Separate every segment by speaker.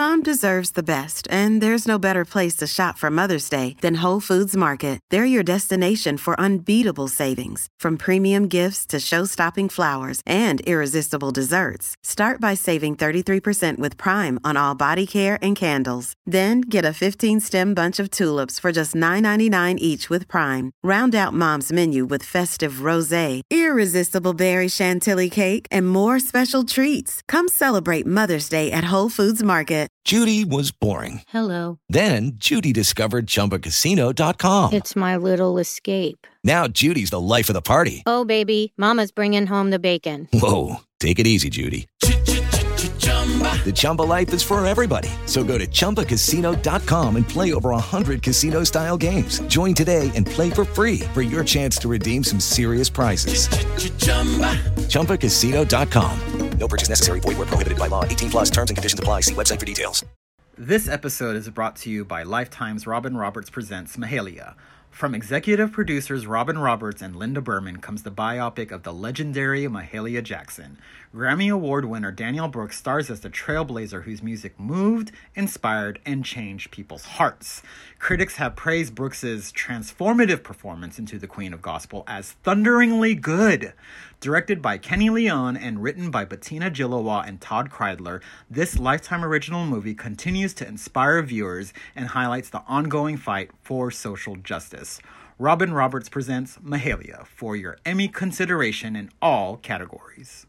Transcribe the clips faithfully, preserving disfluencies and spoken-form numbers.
Speaker 1: Mom deserves the best, and there's no better place to shop for Mother's Day than Whole Foods Market. They're your destination for unbeatable savings, from premium gifts to show-stopping flowers and irresistible desserts. Start by saving thirty-three percent with Prime on all body care and candles. Then get a fifteen-stem bunch of tulips for just nine ninety-nine each with Prime. Round out Mom's menu with festive rosé, irresistible berry chantilly cake, and more special treats. Come celebrate Mother's Day at Whole Foods Market.
Speaker 2: Judy was boring.
Speaker 3: Hello.
Speaker 2: Then Judy discovered Chumba Casino dot com.
Speaker 3: It's my little escape.
Speaker 2: Now Judy's the life of the party.
Speaker 3: Oh, baby, mama's bringing home the bacon.
Speaker 2: Whoa, take it easy, Judy. The Chumba life is for everybody. So go to Chumba Casino dot com and play over one hundred casino-style games. Join today and play for free for your chance to redeem some serious prizes. Chumba Casino dot com. No purchase necessary. Void where prohibited by law. eighteen plus terms and conditions apply. See website for details.
Speaker 4: This episode is brought to you by Lifetime's Robin Roberts Presents Mahalia. From executive producers Robin Roberts and Linda Berman comes the biopic of the legendary Mahalia Jackson. Grammy Award winner Danielle Brooks stars as the trailblazer whose music moved, inspired, and changed people's hearts. Critics have praised Brooks's transformative performance into the Queen of Gospel as thunderingly good. Directed by Kenny Leon and written by Bettina Gilowa and Todd Kreidler, this Lifetime original movie continues to inspire viewers and highlights the ongoing fight for social justice. Robin Roberts presents Mahalia for your Emmy consideration in all categories.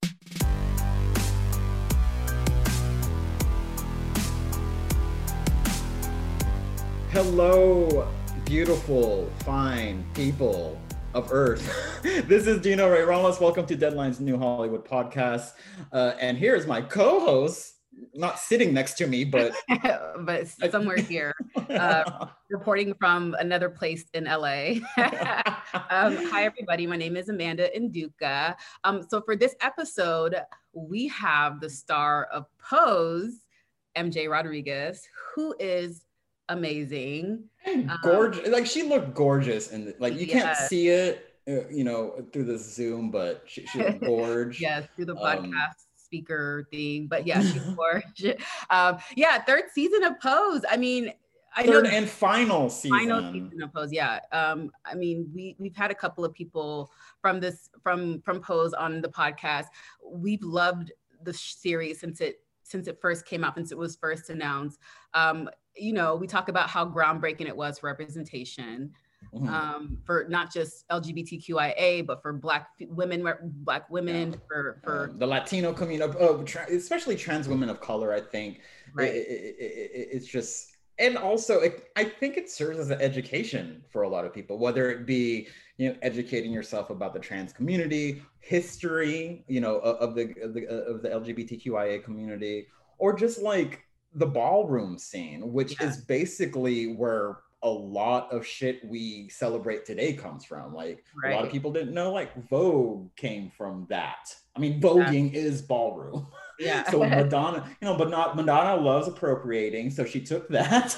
Speaker 4: Hello, beautiful, fine people of Earth. This is Dino Ray Ramos. Welcome to Deadline's New Hollywood podcast. Uh, and here's my co-host, not sitting next to me, but
Speaker 5: but somewhere here, uh, reporting from another place in L A. um, hi, everybody. My name is Amanda Nduka. Um, so for this episode, we have the star of Pose, M J Rodriguez, who is amazing.
Speaker 4: Gorgeous. Um, like she looked gorgeous, and like you
Speaker 5: yes.
Speaker 4: can't see it, uh, you know, through the Zoom, but she, she looked gorgeous.
Speaker 5: Yes, through the podcast. Um, speaker thing, but yeah, she's gorgeous. Um, yeah, third season of Pose. I mean, I
Speaker 4: third
Speaker 5: know
Speaker 4: and final season.
Speaker 5: Final season of Pose. Yeah. Um, I mean, we we've had a couple of people from this from from Pose on the podcast. We've loved the series since it since it first came out, since it was first announced. Um, you know, we talk about how groundbreaking it was for representation. Mm-hmm. Um, for not just L G B T Q I A, but for Black women, Black women, yeah. for for
Speaker 4: um, the Latino community, uh, tra- especially trans women of color. I think
Speaker 5: right.
Speaker 4: it, it, it, it's just, and also it, I think it serves as an education for a lot of people, whether it be you know educating yourself about the trans community, history, you know, of the of the, of the L G B T Q I A community, or just like the ballroom scene, which yeah. is basically where a lot of shit we celebrate today comes from. Like right. a lot of people didn't know like Vogue came from that. I mean, voguing yeah. is ballroom.
Speaker 5: Yeah.
Speaker 4: So Madonna, you know, but not Madonna loves appropriating, so she took that.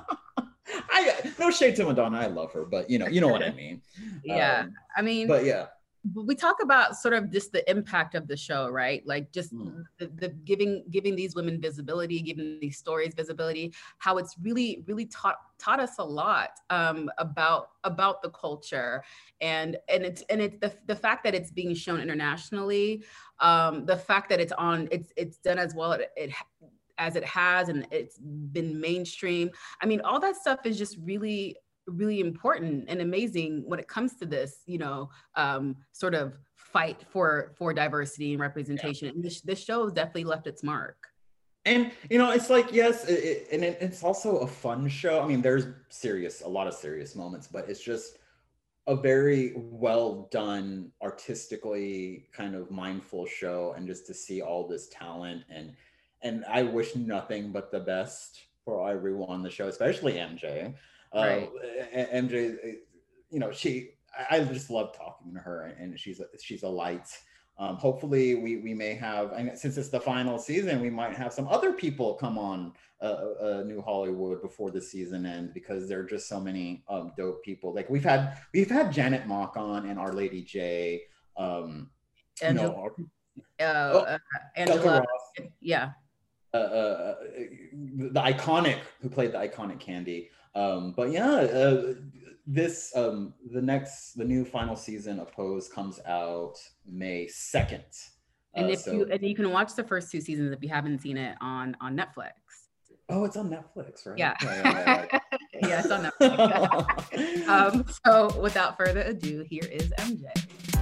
Speaker 4: I no shade to Madonna, I love her, but you know, you know what I mean.
Speaker 5: Yeah,
Speaker 4: um,
Speaker 5: I mean,
Speaker 4: but yeah.
Speaker 5: We talk about sort of just the impact of the show, right? Like just mm. the, the giving giving these women visibility, giving these stories visibility, how it's really, really taught taught us a lot um, about about the culture, and and it's and it's the the fact that it's being shown internationally, um, the fact that it's on it's it's done as well it, it as it has, and it's been mainstream. I mean, all that stuff is just really. really important and amazing when it comes to this, you know, um, sort of fight for for diversity and representation. Yeah. And this, this show has definitely left its mark.
Speaker 4: And, you know, it's like, yes, it, it, and it, it's also a fun show. I mean, there's serious, a lot of serious moments, but it's just a very well done, artistically kind of mindful show. And just to see all this talent and, and I wish nothing but the best for everyone on the show, especially M J.
Speaker 5: Right.
Speaker 4: Uh, M J, you know, she, I just love talking to her, and she's a, she's a light. Um, hopefully we, we may have, and since it's the final season, we might have some other people come on uh, uh, New Hollywood before the season ends, because there are just so many um, dope people. Like we've had, we've had Janet Mock on and Our Lady J. Um,
Speaker 5: Angela,
Speaker 4: you know,
Speaker 5: uh,
Speaker 4: oh,
Speaker 5: uh, Angela, yeah.
Speaker 4: uh, uh, the iconic, who played the iconic Candy. Um, but yeah, uh, this, um, the next, the new final season of Pose comes out May second.
Speaker 5: And
Speaker 4: uh,
Speaker 5: if
Speaker 4: so,
Speaker 5: you, and you can watch the first two seasons if you haven't seen it on, on Netflix.
Speaker 4: Oh, it's on Netflix, right?
Speaker 5: Yeah.
Speaker 4: Yeah, yeah, yeah.
Speaker 5: Yeah, it's on Netflix. um, so without further ado, here is M J.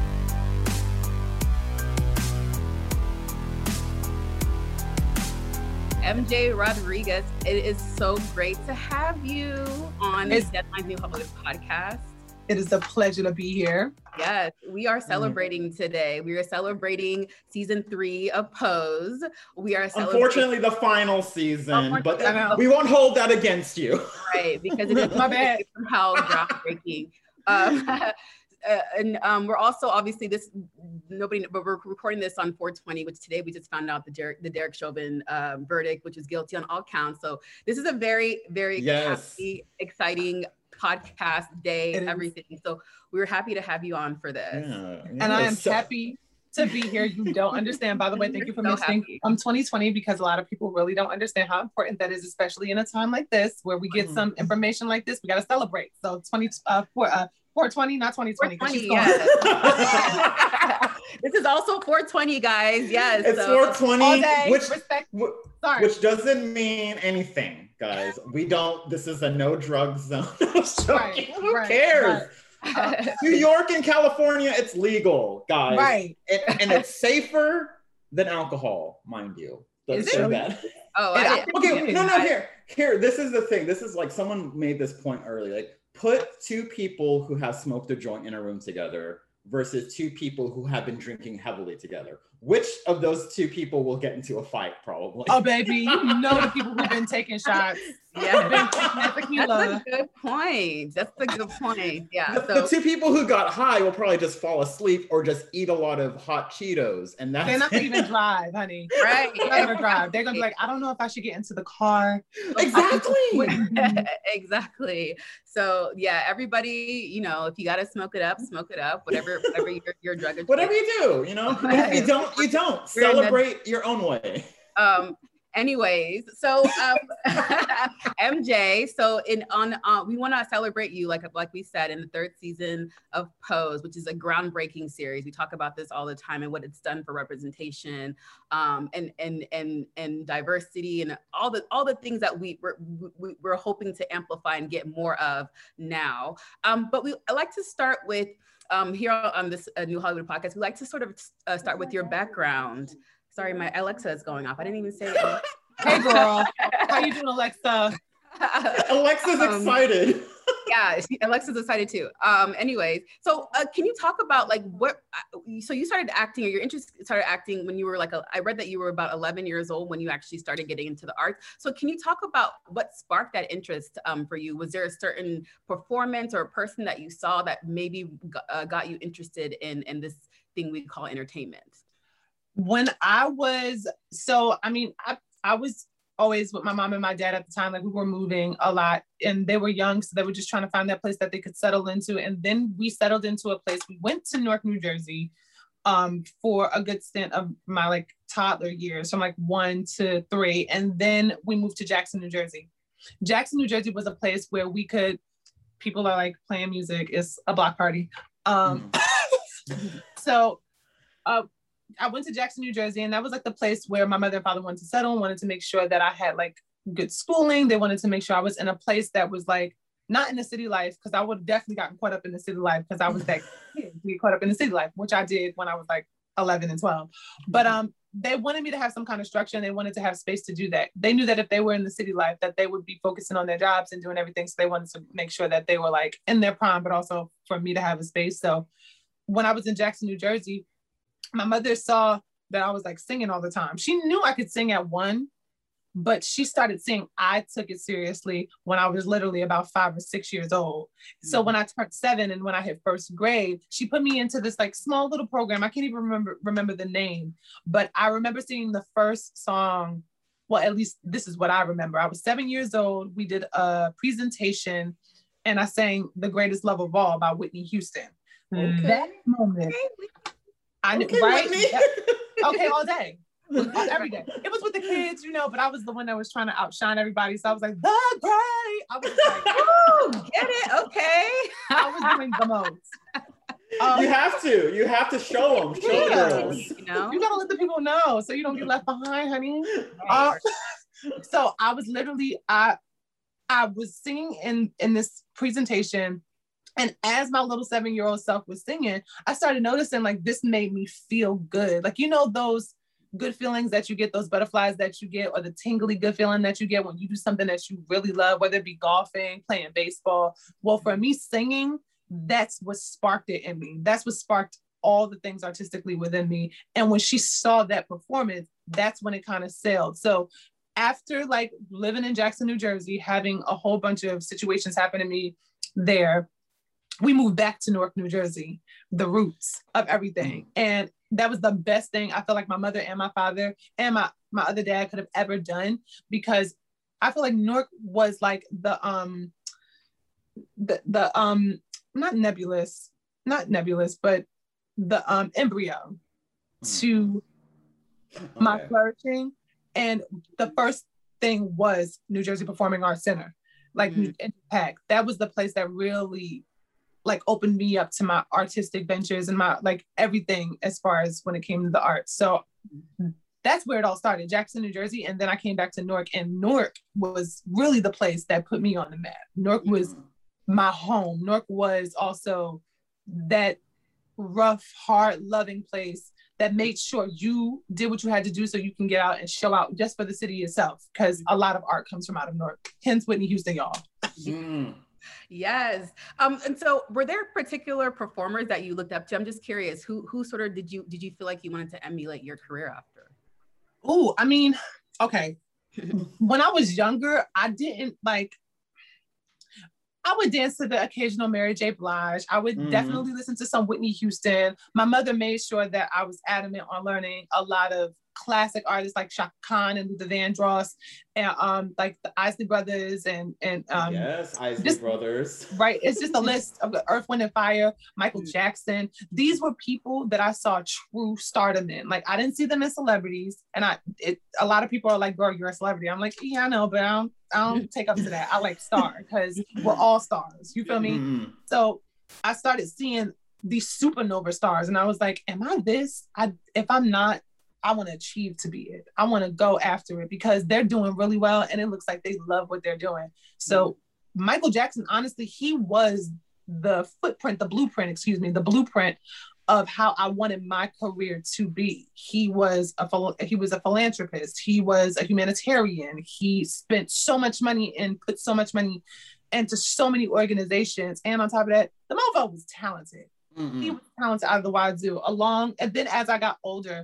Speaker 5: M J Rodriguez, it is so great to have you on the Deadline New Hollywood podcast.
Speaker 6: It is a pleasure to be here.
Speaker 5: Yes, we are celebrating today. We are celebrating season three of Pose. We are
Speaker 7: unfortunately the final season, but we won't hold that against you.
Speaker 5: Right, because it is my bad. Somehow groundbreaking. Um, Uh, and um, we're also obviously this nobody but we're recording this on four twenty, which today we just found out the Derek the Derek Chauvin um, verdict, which is guilty on all counts. So this is a very very
Speaker 7: yes.
Speaker 5: happy, exciting podcast day, everything. So we were happy to have you on for this.
Speaker 7: Yeah,
Speaker 6: and I am so happy to be here. You don't understand. By the way, thank you for so mentioning um twenty twenty, because a lot of people really don't understand how important that is, especially in a time like this where we get mm-hmm. some information like this. We got to celebrate. So twenty uh, for uh. four twenty, not twenty twenty.
Speaker 5: four twenty, yes. This is also four twenty, guys. Yes.
Speaker 7: It's so. four twenty,
Speaker 6: all day,
Speaker 7: which,
Speaker 6: w- Sorry.
Speaker 7: which doesn't mean anything, guys. We don't, this is a no drugs zone.
Speaker 6: Right,
Speaker 7: Who
Speaker 6: right,
Speaker 7: cares?
Speaker 6: Right.
Speaker 7: Uh, New York and California, it's legal, guys.
Speaker 6: Right.
Speaker 7: And, and it's safer than alcohol, mind you.
Speaker 5: Let's
Speaker 7: is
Speaker 5: say
Speaker 7: it? That.
Speaker 5: Oh, I
Speaker 7: okay. No, no, here. Here, this is the thing. This is like, someone made this point earlier. Like, put two people who have smoked a joint in a room together versus two people who have been drinking heavily together. Which of those two people will get into a fight, probably?
Speaker 6: Oh, baby, you know the people who've been taking shots.
Speaker 5: Yeah, that's a good point. That's a good point. Yeah.
Speaker 7: The,
Speaker 5: so
Speaker 7: the two people who got high will probably just fall asleep or just eat a lot of hot Cheetos, and that's
Speaker 6: they're not gonna even drive, honey.
Speaker 5: Right?
Speaker 6: They're not gonna drive. They're gonna be like, I don't know if I should get into the car.
Speaker 7: Exactly.
Speaker 5: Exactly. So yeah, everybody, you know, if you gotta smoke it up, smoke it up. Whatever, whatever your, your drug.
Speaker 7: Whatever you do, you know. If you don't, you don't. Celebrate your own way.
Speaker 5: Um. Anyways, so um, M J, so in on uh, we want to celebrate you, like like we said, in the third season of Pose, which is a groundbreaking series. We talk about this all the time and what it's done for representation, um, and and and and diversity, and all the all the things that we we're, we, we're hoping to amplify and get more of now. Um, but we I like to start with um, here on this uh, New Hollywood podcast. We like to sort of uh, start with your background. Sorry, my Alexa is going off. I didn't even say it.
Speaker 6: Hey, girl. How you doing, Alexa?
Speaker 7: Alexa's
Speaker 5: um,
Speaker 7: excited.
Speaker 5: Yeah, Alexa's excited too. Um, anyways, so uh, can you talk about like what, so you started acting, or your interest started acting when you were like, a, I read that you were about eleven years old when you actually started getting into the arts. So can you talk about what sparked that interest um, for you? Was there a certain performance or a person that you saw that maybe got, uh, got you interested in, in this thing we call entertainment?
Speaker 6: When I was, so, I mean, I, I was always with my mom and my dad at the time. Like, we were moving a lot and they were young. So they were just trying to find that place that they could settle into. And then we settled into a place. We went to Newark, New Jersey um, for a good stint of my like toddler years, from like one to three. And then we moved to Jackson, New Jersey. Jackson, New Jersey was a place where we could, people are like playing music. It's a block party. Um, mm. So, uh, I went to Jackson, New Jersey, and that was like the place where my mother and father wanted to settle and wanted to make sure that I had like good schooling. They wanted to make sure I was in a place that was like not in the city life, because I would have definitely gotten caught up in the city life, because I was that kid to get caught up in the city life, which I did when I was like eleven and twelve. But um, they wanted me to have some kind of structure, and they wanted to have space to do that. They knew that if they were in the city life, that they would be focusing on their jobs and doing everything. So they wanted to make sure that they were like in their prime, but also for me to have a space. So when I was in Jackson, New Jersey, my mother saw that I was like singing all the time. She knew I could sing at one, but she started seeing I took it seriously when I was literally about five or six years old. Mm-hmm. So when I turned seven and when I hit first grade, she put me into this like small little program. I can't even remember remember the name, but I remember singing the first song. Well, at least this is what I remember. I was seven years old. We did a presentation and I sang The Greatest Love of All by Whitney Houston. Okay. That moment, I knew,
Speaker 7: okay,
Speaker 6: right? That, okay, all day. every day. It was with the kids, you know, but I was the one that was trying to outshine everybody. So I was like, the great. I was like,
Speaker 5: oh, get it? Okay.
Speaker 6: I was doing the most. Um,
Speaker 7: you have to. You have to show them. Show
Speaker 6: yeah.
Speaker 7: the girls.
Speaker 5: You know?
Speaker 6: You gotta let the people know so you don't get left behind, honey. Uh, so I was literally, I I was singing in, in this presentation. And as my little seven-year-old self was singing, I started noticing like this made me feel good. Like, you know, those good feelings that you get, those butterflies that you get, or the tingly good feeling that you get when you do something that you really love, whether it be golfing, playing baseball. Well, for me, singing, that's what sparked it in me. That's what sparked all the things artistically within me. And when she saw that performance, that's when it kind of sailed. So after like living in Jackson, New Jersey, having a whole bunch of situations happen to me there, we moved back to Newark, New Jersey, the roots of everything. And that was the best thing I feel like my mother and my father and my, my other dad could have ever done, because I feel like Newark was like the, um, the, the um, not nebulous, not nebulous, but the um, embryo to okay. my flourishing. And the first thing was New Jersey Performing Arts Center, like mm. Impact. That was the place that really like opened me up to my artistic ventures and my like everything as far as when it came to the arts. So that's where it all started, Jackson, New Jersey. And then I came back to Newark, and Newark was really the place that put me on the map. Newark was my home. Newark was also that rough, hard, loving place that made sure you did what you had to do so you can get out and show out just for the city itself, because a lot of art comes from out of Newark. Hence Whitney Houston, y'all.
Speaker 7: Mm.
Speaker 5: Yes. Um, and so were there particular performers that you looked up to? I'm just curious, who who sort of did you did you feel like you wanted to emulate your career after?
Speaker 6: Oh, I mean, okay. When I was younger, I didn't like, I would dance to the occasional Mary J. Blige. I would mm. definitely listen to some Whitney Houston. My mother made sure that I was adamant on learning a lot of classic artists like Chaka Khan and Luther Vandross, and um, like the Isley Brothers, and and um,
Speaker 7: yes, Isley
Speaker 6: just,
Speaker 7: Brothers.
Speaker 6: Right, it's just a list of the Earth, Wind and Fire, Michael mm. Jackson. These were people that I saw true stardom in. Like I didn't see them as celebrities, and I it, a lot of people are like, "Girl, you're a celebrity." I'm like, "Yeah, I know, but I don't I don't take up to that. I like star because we're all stars." You feel me? Mm. So I started seeing these supernova stars, and I was like, "Am I this? I if I'm not." I want to achieve to be it. I want to go after it because they're doing really well and it looks like they love what they're doing. So mm-hmm. Michael Jackson, honestly, he was the footprint, the blueprint, excuse me, the blueprint of how I wanted my career to be. He was a he was a philanthropist. He was a humanitarian. He spent so much money and put so much money into so many organizations. And on top of that, the mofo was talented. Mm-hmm. He was talented out of the wazoo. Along, and then as I got older,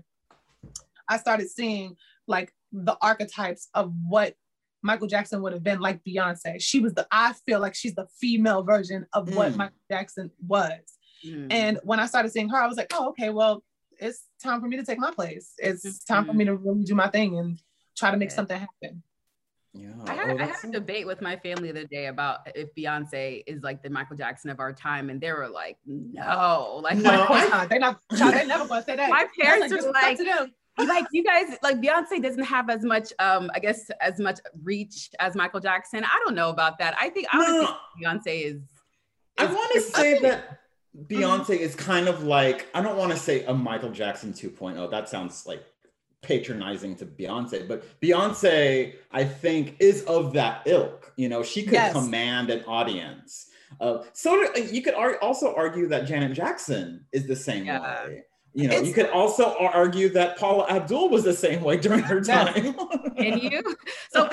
Speaker 6: I started seeing like the archetypes of what Michael Jackson would have been, like Beyonce. She was the, I feel like she's the female version of mm. what Michael Jackson was. Mm. And when I started seeing her, I was like, oh, okay, well, it's time for me to take my place. It's mm-hmm. time for me to really do my thing and try to make yeah. something happen.
Speaker 5: Yeah. I had, oh, I had a debate with my family the other day about if Beyonce is like the Michael Jackson of our time, and they were like, no, like
Speaker 6: no, my, they not, they never gonna say that.
Speaker 5: My parents were like, like you guys, like Beyonce doesn't have as much, um, I guess, as much reach as Michael Jackson. I don't know about that. I think I would no. think Beyonce is. is
Speaker 7: I want to say that Beyonce mm-hmm. is kind of like, I don't want to say a Michael Jackson two point oh. That sounds like patronizing to Beyonce, but Beyonce, I think, is of that ilk. You know, she could yes. command an audience. Uh, so you could ar- also argue that Janet Jackson is the same yeah. way. You know, it's, you could also argue that Paula Abdul was the same way during her time.
Speaker 5: Can you? So,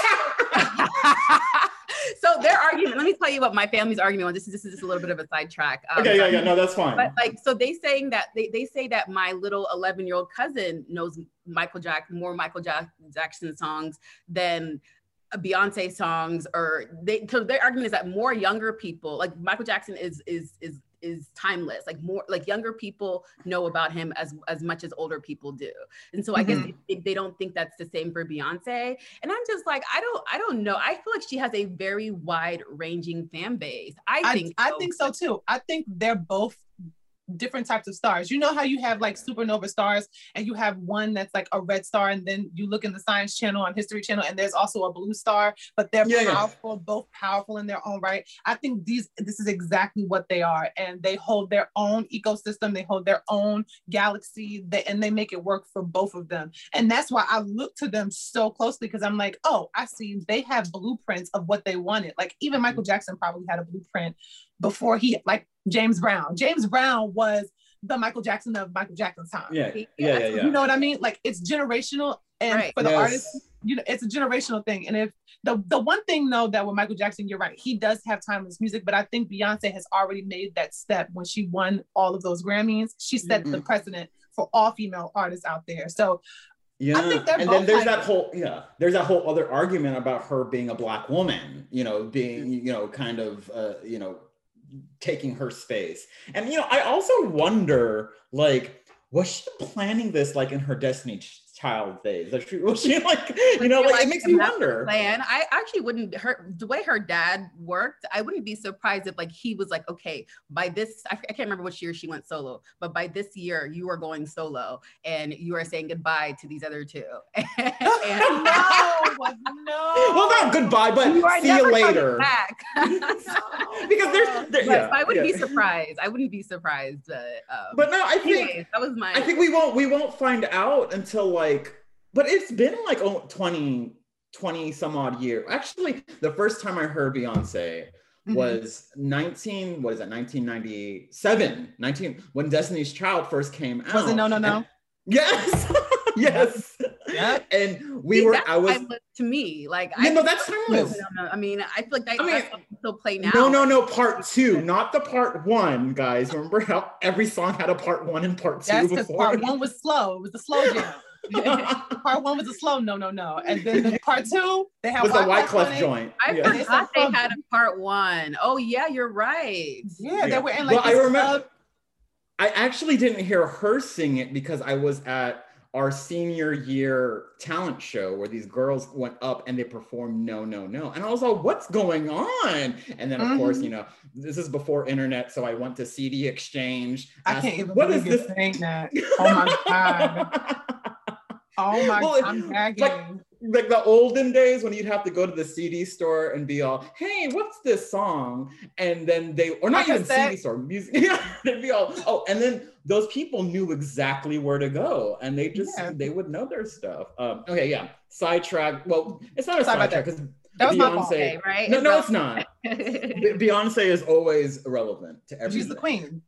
Speaker 5: so their argument, let me tell you what my family's argument was. This is, this is just a little bit of a sidetrack.
Speaker 7: Um, okay, yeah, yeah, no, that's fine.
Speaker 5: But like, so they saying that, they, they say that my little eleven year old cousin knows Michael Jackson, more Michael Jack- Jackson songs than Beyonce songs, or they, so their argument is that more younger people, like Michael Jackson is, is, is, is timeless. Like more, like younger people know about him as as much as older people do, and so I mm-hmm. guess they, they don't think that's the same for Beyonce. And I'm just like, I don't, I don't know. I feel like she has a very wide ranging fan base. I think,
Speaker 6: I,
Speaker 5: so.
Speaker 6: I think so too. I think they're both different types of stars. You know how you have like supernova stars and you have one that's like a red star, and then you look in the Science Channel on History Channel and there's also a blue star, but they're
Speaker 7: yeah,
Speaker 6: powerful,
Speaker 7: yeah.
Speaker 6: both powerful in their own right. I think these this is exactly what they are, and they hold their own ecosystem, they hold their own galaxy, they, and they make it work for both of them. And that's why I look to them so closely, because I'm like, oh, I see they have blueprints of what they wanted. Like even Michael Jackson probably had a blueprint before he, like James Brown. James Brown was the Michael Jackson of Michael Jackson's time.
Speaker 7: Yeah, yeah, yeah, yeah.
Speaker 6: You know what I mean? Like it's generational, and
Speaker 5: right.
Speaker 6: for the
Speaker 7: yes.
Speaker 6: artists, you know, it's a generational thing. And if the the one thing though that with Michael Jackson, you're right, he does have timeless music, but I think Beyonce has already made that step when she won all of those Grammys. She set mm-hmm. the precedent for all female artists out there. So
Speaker 7: yeah,
Speaker 6: I think
Speaker 7: and then there's like, that whole yeah, there's that whole other argument about her being a Black woman, you know, being you know kind of uh, you know taking her space. And you know, I also wonder, like, was she planning this like in her Destiny Child days? Like, was she like, you know, like, like it makes me wonder.
Speaker 5: Plan. I actually wouldn't, her the way her dad worked, I wouldn't be surprised if like he was like, okay, by this, I, I can't remember which year she went solo, but by this year you are going solo and you are saying goodbye to these other two. and,
Speaker 6: no, no.
Speaker 7: Well, not goodbye, but
Speaker 5: you
Speaker 7: see you later.
Speaker 5: Back.
Speaker 7: Because there's, there, yeah,
Speaker 5: I wouldn't
Speaker 7: yeah.
Speaker 5: be surprised. I wouldn't be surprised. Uh, um,
Speaker 7: but no, I think
Speaker 5: anyways, that was my.
Speaker 7: I think we won't we won't find out until like. But it's been like oh, twenty, twenty some odd years. Actually, the first time I heard Beyonce mm-hmm. was nineteen, what is that, nineteen ninety-seven, nineteen, when Destiny's Child first came out.
Speaker 6: Was it No, No, No?
Speaker 7: And, yes, yes.
Speaker 6: Yeah.
Speaker 7: And we
Speaker 5: See,
Speaker 7: were, I was.
Speaker 5: To me, like.
Speaker 7: Yeah,
Speaker 5: I,
Speaker 7: no, that's timeless.
Speaker 5: No, no, I mean, I feel like that,
Speaker 7: I mean,
Speaker 5: that's still play now.
Speaker 7: No, no, no, part two, not the part one, guys. Remember how every song had a part one and part two
Speaker 6: That's
Speaker 7: before?
Speaker 6: Part one was slow. It was the slow jam. Part one was a slow no no no, and then the part two they had
Speaker 7: was the Wyclef joint.
Speaker 5: I
Speaker 7: yeah.
Speaker 5: forgot they had a part one. Oh yeah, you're right.
Speaker 6: Yeah, yeah. They were in
Speaker 7: Well,
Speaker 6: like.
Speaker 7: I remember.
Speaker 6: Club.
Speaker 7: I actually didn't hear her sing it because I was at our senior year talent show where these girls went up and they performed No No No, and I was like, "What's going on?" And then of mm-hmm. course, you know, this is before internet, so I went to C D Exchange.
Speaker 6: I
Speaker 7: asked,
Speaker 6: can't even
Speaker 7: what
Speaker 6: believe
Speaker 7: is
Speaker 6: you're
Speaker 7: this?
Speaker 6: saying that. Oh my god. Oh my well, god, I'm gagging.
Speaker 7: Like, like the olden days when you'd have to go to the C D store and be all, hey, what's this song? And then they, or not even C D store, music, they'd be all, oh, and then those people knew exactly where to go and they just, yeah. they would know their stuff. Um, okay, yeah, sidetrack. Well, it's not a sidetrack because
Speaker 6: that was
Speaker 7: Beyonce,
Speaker 6: my fault,
Speaker 5: okay, right?
Speaker 7: No, no, it's not. Beyonce is always irrelevant to everything.
Speaker 6: She's the queen.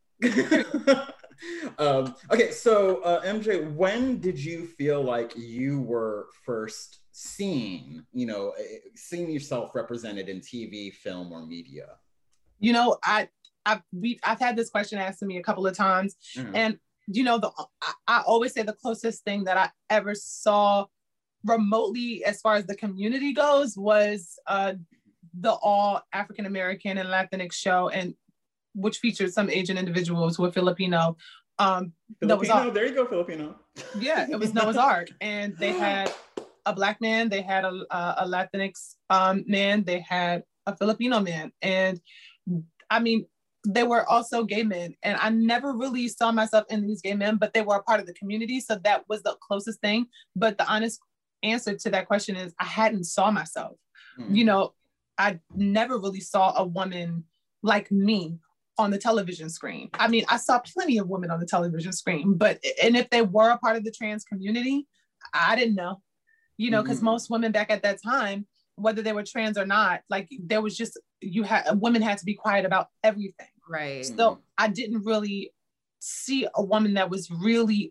Speaker 7: um, okay, so uh, M J, when did you feel like you were first seen, you know, seeing yourself represented in T V, film, or media?
Speaker 6: You know, I, I've, we, I've had this question asked to me a couple of times, mm-hmm. and you know, the I, I always say the closest thing that I ever saw remotely, as far as the community goes, was uh, the all African American and Latinx show, and which featured some Asian individuals who were Filipino. Um,
Speaker 7: Filipino, there you go, Filipino.
Speaker 6: Yeah, it was Noah's Ark, and they had a Black man, they had a, a Latinx um, man, they had a Filipino man, and I mean, they were also gay men, and I never really saw myself in these gay men, but they were a part of the community, so that was the closest thing. But the honest answer to that question is I hadn't saw myself. Mm. You know, I never really saw a woman like me on the television screen. I mean, I saw plenty of women on the television screen, but, and if they were a part of the trans community, I didn't know, you know, because mm-hmm. most women back at that time, whether they were trans or not, like there was just, you had, women had to be quiet about everything.
Speaker 5: Right.
Speaker 6: So I didn't really see a woman that was really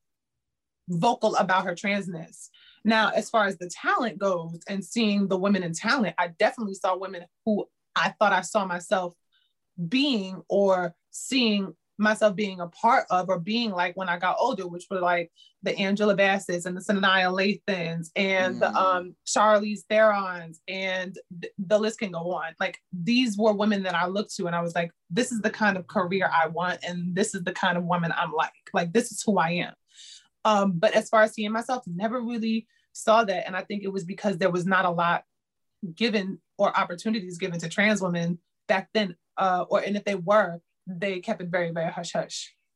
Speaker 6: vocal about her transness. Now, as far as the talent goes and seeing the women in talent, I definitely saw women who I thought I saw myself being or seeing myself being a part of or being like when I got older, which were like the Angela Bassett's and the Sanaya Lathans and mm. the um, Charlize Therons, and th- the list can go on. Like these were women that I looked to and I was like, this is the kind of career I want and this is the kind of woman I'm like. Like this is who I am. Um, but as far as seeing myself, never really saw that. And I think it was because there was not a lot given or opportunities given to trans women back then. Uh, or and if they were, they kept it very, very hush hush.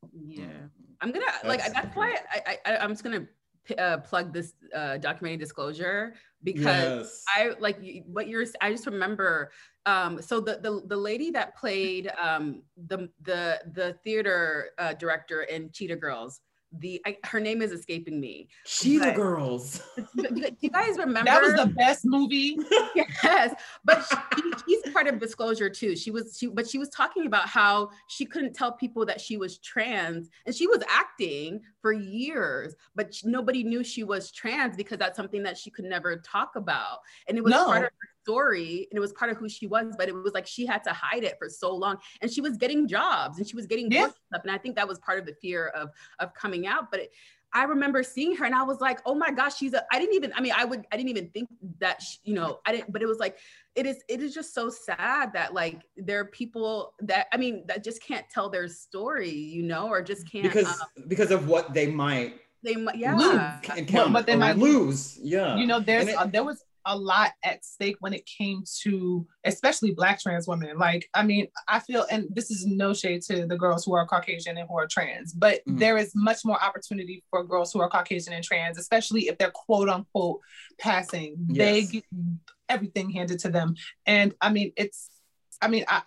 Speaker 5: Yeah, I'm gonna like
Speaker 7: That's
Speaker 5: that's why I, I I'm just gonna uh, plug this uh, documentary Disclosure because
Speaker 7: Yes.
Speaker 5: I like what you're. I just remember. Um, so the the the lady that played um, the the the theater uh, director in Cheetah Girls. The I, her name is escaping me.
Speaker 7: Cheetah
Speaker 5: but,
Speaker 7: Girls.
Speaker 5: Do you guys remember?
Speaker 6: That was the best movie.
Speaker 5: Yes, but she, she's part of Disclosure too. She was she, but she was talking about how she couldn't tell people that she was trans, and she was acting for years, but she, nobody knew she was trans because that's something that she could never talk about, and it was
Speaker 6: No.
Speaker 5: part of her story, and it was part of who she was. But it was like she had to hide it for so long, and she was getting jobs, and she was getting
Speaker 6: Yeah.
Speaker 5: stuff, and I think that was part of the fear of of coming out. But it, I remember seeing her and I was like, oh my gosh, she's a, I didn't even, I mean, I would, I didn't even think that, she, you know, I didn't, but it was like, it is, it is just so sad that like, there are people that, I mean, that just can't tell their story, you know, or just can't.
Speaker 7: Because,
Speaker 5: um,
Speaker 7: because of what they might
Speaker 5: they might, yeah.
Speaker 7: lose, encounter,
Speaker 6: What they
Speaker 7: or
Speaker 6: might
Speaker 7: lose. Yeah.
Speaker 6: You know, there's
Speaker 7: And it-
Speaker 6: uh, there was a lot at stake when it came to especially Black trans women. Like, I mean, I feel, and this is no shade to the girls who are Caucasian and who are trans, but
Speaker 7: Mhm.
Speaker 6: there is much more opportunity for girls who are Caucasian and trans, especially if they're quote unquote passing. They
Speaker 7: Yes.
Speaker 6: get everything handed to them. And I mean, it's, I mean, I,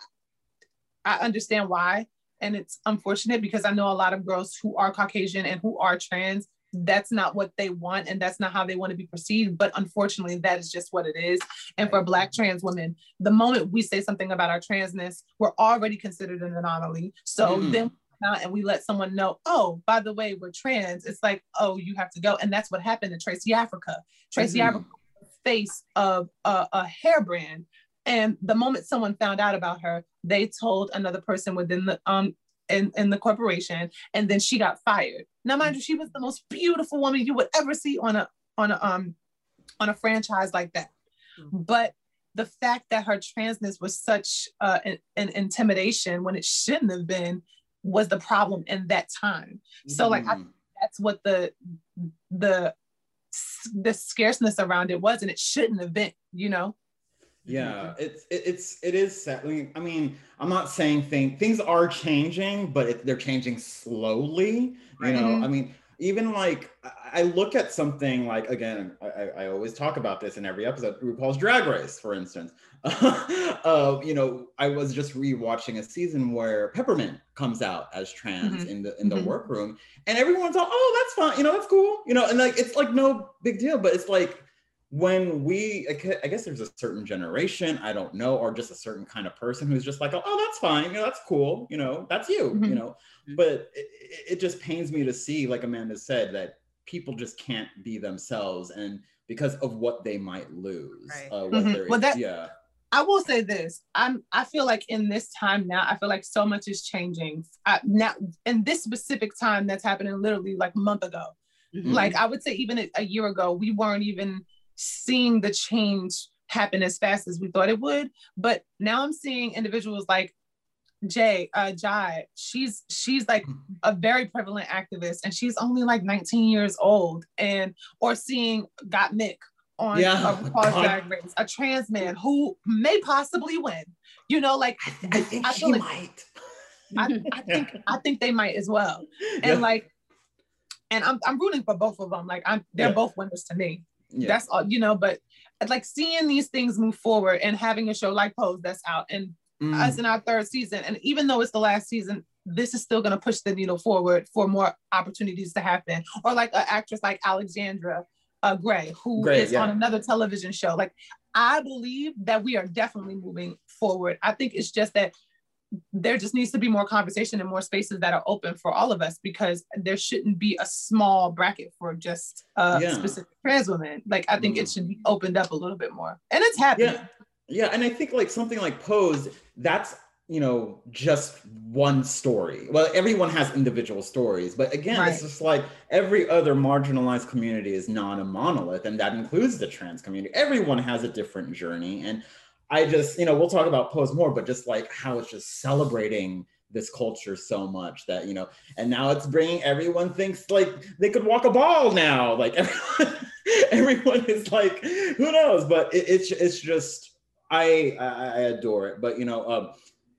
Speaker 6: I understand why. And it's unfortunate because I know a lot of girls who are Caucasian and who are trans, that's not what they want and that's not how they want to be perceived. But unfortunately, that is just what it is. And for Black trans women, the moment we say something about our transness, we're already considered an anomaly. So
Speaker 7: Mhm.
Speaker 6: then we come out and we let someone know, oh, by the way, we're trans. It's like, oh, you have to go. And that's what happened to Tracy Africa. Tracy
Speaker 7: Mhm.
Speaker 6: Africa was the face of a, a hair brand. And the moment someone found out about her, they told another person within the um in, in the corporation, and then she got fired. Now, mind you, she was the most beautiful woman you would ever see on a on a um on a franchise like that. But the fact that her transness was such uh, an, an intimidation when it shouldn't have been was the problem in that time. So, like, I,
Speaker 7: Mhm.
Speaker 6: that's what the the the scarceness around it was, and it shouldn't have been. You know.
Speaker 7: Yeah, it's it, it's it is sad. I mean, I mean, I'm not saying things things are changing, but it, they're changing slowly. You know,
Speaker 6: Mhm.
Speaker 7: I mean, even like I I look at something like, again, I, I I always talk about this in every episode. RuPaul's Drag Race, for instance. uh, you know, I was just rewatching a season where Peppermint comes out as trans
Speaker 6: Mhm.
Speaker 7: in the in the
Speaker 6: Mhm.
Speaker 7: workroom, and everyone's all, oh, that's fine. You know, that's cool. You know, and like it's like no big deal, but it's like. When we, I guess there's a certain generation, I don't know, or just a certain kind of person who's just like, oh, that's fine, you know, that's cool, you know, that's you,
Speaker 6: Mhm.
Speaker 7: you know. But it, it just pains me to see, like Amanda said, that people just can't be themselves, and because of what they might lose,
Speaker 5: Right.
Speaker 7: uh,
Speaker 6: Mhm.
Speaker 7: whether
Speaker 6: Well,
Speaker 7: it's,
Speaker 6: that-
Speaker 7: yeah,
Speaker 6: I will say this. I'm. I feel like in this time now, I feel like so much is changing. I, now, in this specific time that's happening, literally like a month ago.
Speaker 5: Mhm.
Speaker 6: Like I would say, even a, a year ago, we weren't even seeing the change happen as fast as we thought it would. But now I'm seeing individuals like Jay, uh, Jai. She's she's like a very prevalent activist, and she's only like nineteen years old. And or seeing Got Mick on
Speaker 7: Yeah.
Speaker 6: a RuPaul's Drag Race, a trans man who may possibly win. You know, like
Speaker 7: I think
Speaker 6: I
Speaker 7: she
Speaker 6: feel like-
Speaker 7: might.
Speaker 6: I, I think I think they might as well. And
Speaker 7: Yeah.
Speaker 6: like, and I'm I'm rooting for both of them. Like I'm they're
Speaker 7: Yeah.
Speaker 6: both winners to me.
Speaker 7: Yeah.
Speaker 6: That's all, you know, but like seeing these things move forward and having a show like Pose that's out and
Speaker 7: Mm.
Speaker 6: us in our third season. And even though it's the last season, this is still going to push the needle forward for more opportunities to happen. Or like an actress like Alexandra uh, Gray, who
Speaker 7: Gray,
Speaker 6: is
Speaker 7: yeah.
Speaker 6: on another television show. Like, I believe that we are definitely moving forward. I think it's just that there just needs to be more conversation and more spaces that are open for all of us, because there shouldn't be a small bracket for just uh,
Speaker 7: Yeah.
Speaker 6: specific trans women. Like, I think
Speaker 7: Mm.
Speaker 6: it should be opened up a little bit more. And it's happening.
Speaker 7: Yeah. Yeah. And I think like something like Pose, that's, you know, just one story. Well, everyone has individual stories, but again,
Speaker 6: Right.
Speaker 7: it's just like every other marginalized community is not a monolith, and that includes the trans community. Everyone has a different journey. And I just, you know, we'll talk about Pose more, but just like how it's just celebrating this culture so much that, you know, and now it's bringing, everyone thinks like they could walk a ball now. Like everyone, everyone is like, who knows? But it, it's, it's just, I, I I adore it. But, you know, um,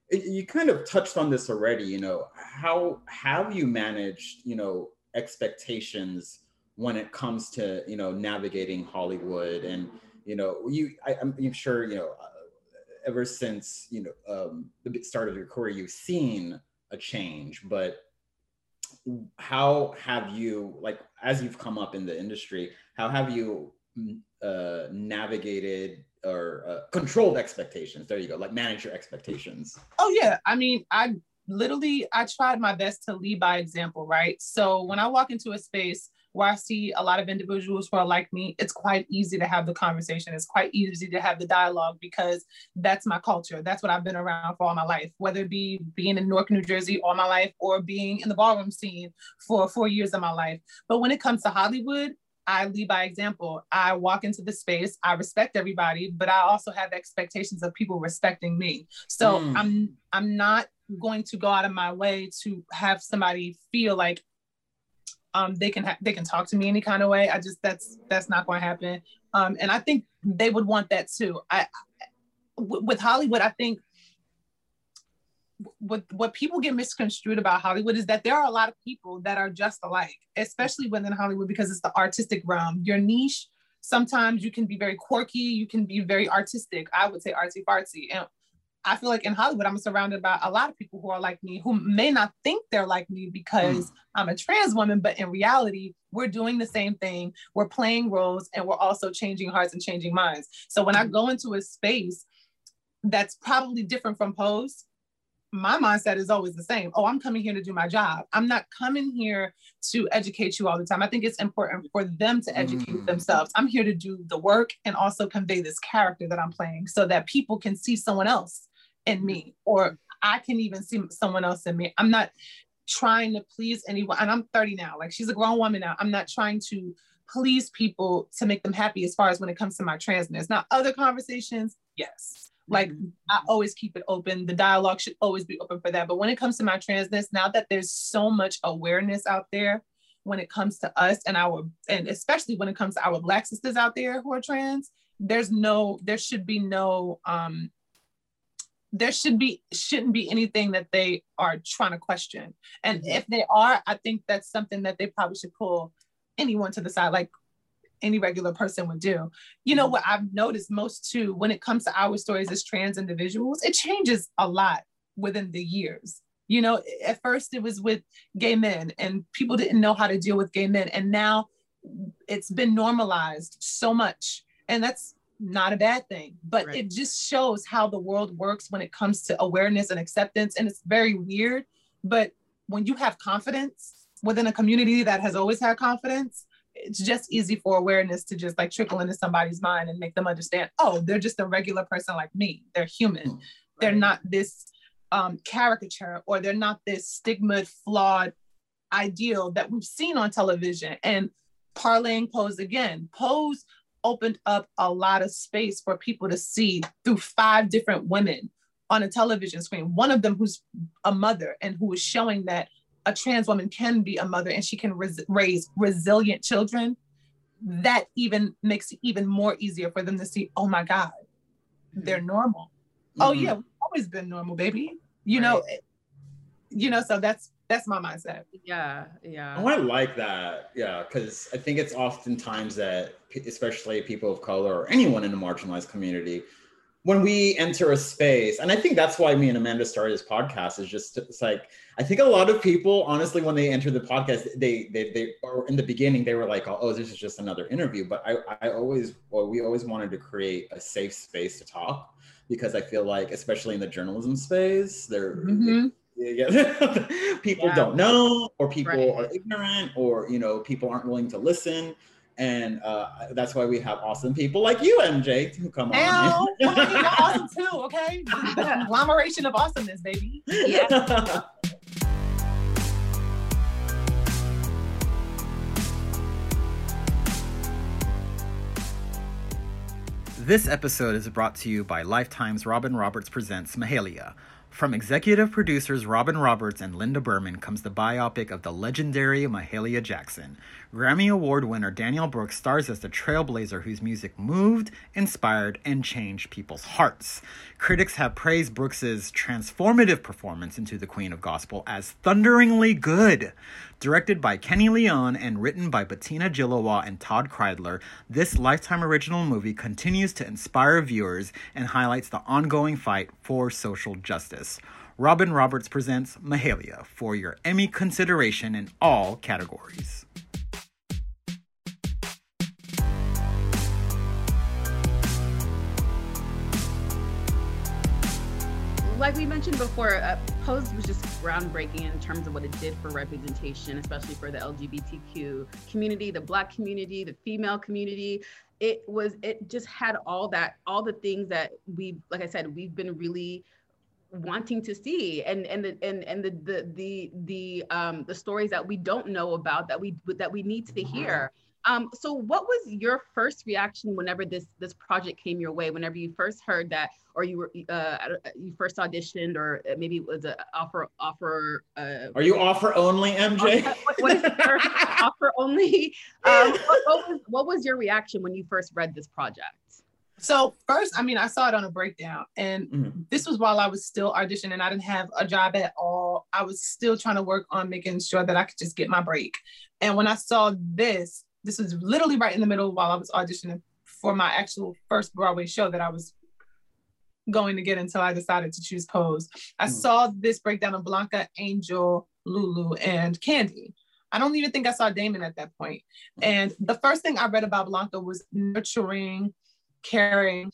Speaker 7: you kind of touched on this already, you know, how have you managed, you know, expectations when it comes to, you know, navigating Hollywood? And, you know, you, I, I'm sure, you know, uh, ever since, you know, um, the start of your career, you've seen a change, but how have you, like, as you've come up in the industry, how have you uh, navigated or uh, controlled expectations? There you go, like manage your expectations.
Speaker 6: Oh yeah, I mean, I literally, I tried my best to lead by example, right? So when I walk into a space where I see a lot of individuals who are like me, it's quite easy to have the conversation. It's quite easy to have the dialogue because that's my culture. That's what I've been around for all my life, whether it be being in Newark, New Jersey all my life or being in the ballroom scene for four years of my life. But when it comes to Hollywood, I lead by example. I walk into the space, I respect everybody, but I also have expectations of people respecting me. So mm. I'm I'm not going to go out of my way to have somebody feel like um, they can ha- they can talk to me any kind of way. I just that's that's not going to happen. Um, and I think they would want that too. I w- with Hollywood, I think what what people get misconstrued about Hollywood is that there are a lot of people that are just alike, especially within Hollywood, because it's the artistic realm. Your niche, sometimes you can be very quirky, you can be very artistic. I would say artsy fartsy. And I feel like in Hollywood, I'm surrounded by a lot of people who are like me, who may not think they're like me because mm. I'm a trans woman, but in reality, we're doing the same thing. We're playing roles and we're also changing hearts and changing minds. So when I go into a space that's probably different from Pose, my mindset is always the same. Oh, I'm coming here to do my job. I'm not coming here to educate you all the time. I think it's important for them to educate mm. themselves. I'm here to do the work and also convey this character that I'm playing so that people can see someone else in me, or I can even see someone else in me. I'm not trying to please anyone. And I'm thirty now, like she's a grown woman now. I'm not trying to please people to make them happy as far as when it comes to my transness. Now, other conversations, yes. Like I always keep it open. The dialogue should always be open for that. But when it comes to my transness, now that there's so much awareness out there when it comes to us and our, and especially when it comes to our Black sisters out there who are trans, there's no, there should be no, um, there should be, shouldn't be anything that they are trying to question. And if they are, I think that's something that they probably should pull anyone to the side, like any regular person would do. You know, what I've noticed most too, when it comes to our stories as trans individuals, it changes a lot within the years. You know, at first it was with gay men and people didn't know how to deal with gay men. And now it's been normalized so much. And that's not a bad thing, but right. It just shows how the world works when it comes to awareness and acceptance. And it's very weird, but when you have confidence within a community that has always had confidence, it's just easy for awareness to just like trickle into somebody's mind and make them understand, oh, they're just a regular person like me. They're human. Right. They're not this um, caricature, or they're not this stigma flawed ideal that we've seen on television. And parlaying Pose again, Pose opened up a lot of space for people to see through five different women on a television screen. One of them who's a mother and who is showing that a trans woman can be a mother and she can res- raise resilient children. That even makes it even more easier for them to see, oh my God, they're normal. Mm-hmm. Oh yeah, we've always been normal, baby. You right. know, you know, so that's that's my mindset.
Speaker 5: Yeah, yeah.
Speaker 7: Oh, I like that. Yeah, because I think it's oftentimes that, especially people of color or anyone in the marginalized community, when we enter a space, and I think that's why me and Amanda started this podcast, is just, it's like, I think a lot of people, honestly, when they enter the podcast, they, they, they, or in the beginning, they were like, oh, this is just another interview. But I, I always, well, we always wanted to create a safe space to talk, because I feel like, especially in the journalism space, they're, mm-hmm. they, yeah, people yeah. don't know, or people right. are ignorant, or, you know, people aren't willing to listen. And uh, that's why we have awesome people like you, M J, who come
Speaker 6: Ow, on. Come on, you're awesome too, okay? The conglomeration of awesomeness, baby. Yeah.
Speaker 4: This episode is brought to you by Lifetime's Robin Roberts Presents Mahalia. From executive producers Robin Roberts and Linda Berman comes the biopic of the legendary Mahalia Jackson. Grammy Award winner Danielle Brooks stars as the trailblazer whose music moved, inspired, and changed people's hearts. Critics have praised Brooks's transformative performance into the Queen of Gospel as thunderingly good. Directed by Kenny Leon and written by Bettina Gilowa and Todd Kreidler, this Lifetime original movie continues to inspire viewers and highlights the ongoing fight for social justice. Robin Roberts presents Mahalia for your Emmy consideration in all categories.
Speaker 5: Like we mentioned before, uh, Pose was just groundbreaking in terms of what it did for representation, especially for the L G B T Q community, the Black community, the female community. It was, it just had all that, all the things that we, like I said, we've been really wanting to see, and and the and and the the the the um the stories that we don't know about that we that we need to hear. Um, so what was your first reaction whenever this this project came your way? Whenever you first heard that, or you were uh, you first auditioned, or maybe it was an offer offer. Uh,
Speaker 7: Are you offer only, M J?
Speaker 5: What, what is the first offer only? Um, what, what was what was your reaction when you first read this project?
Speaker 6: So first, I mean, I saw it on a breakdown, and
Speaker 7: Mm-hmm.
Speaker 6: this was while I was still auditioning. I didn't have a job at all. I was still trying to work on making sure that I could just get my break. And when I saw this, this was literally right in the middle while I was auditioning for my actual first Broadway show that I was going to get until I decided to choose Pose. I mm. saw this breakdown of Blanca, Angel, Lulu, and Candy. I don't even think I saw Damon at that point. And the first thing I read about Blanca was nurturing, caring,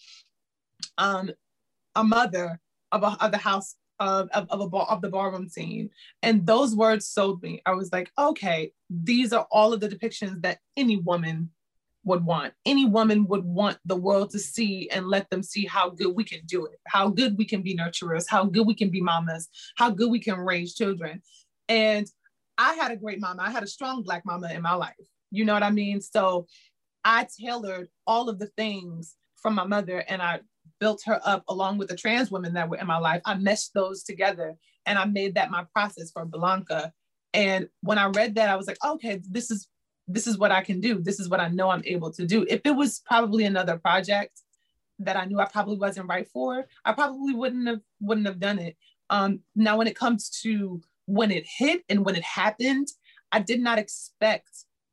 Speaker 6: um, a mother of, a, of the house of, of, of, a bar, of the ballroom scene. And those words sold me. I was like, okay, these are all of the depictions that any woman would want. Any woman would want the world to see and let them see how good we can do it, how good we can be nurturers, how good we can be mamas, how good we can raise children. And I had a great mama. I had a strong Black mama in my life. You know what I mean? So I tailored all of the things from my mother, and I built her up along with the trans women that were in my life. I meshed those together, and I made that my process for Blanca. And when I read that, I was like, okay, this is this is what I can do. This is what I know I'm able to do. If it was probably another project that I knew I probably wasn't right for, I probably wouldn't have wouldn't have done it. Um, now, when it comes to when it hit and when it happened, I did not expect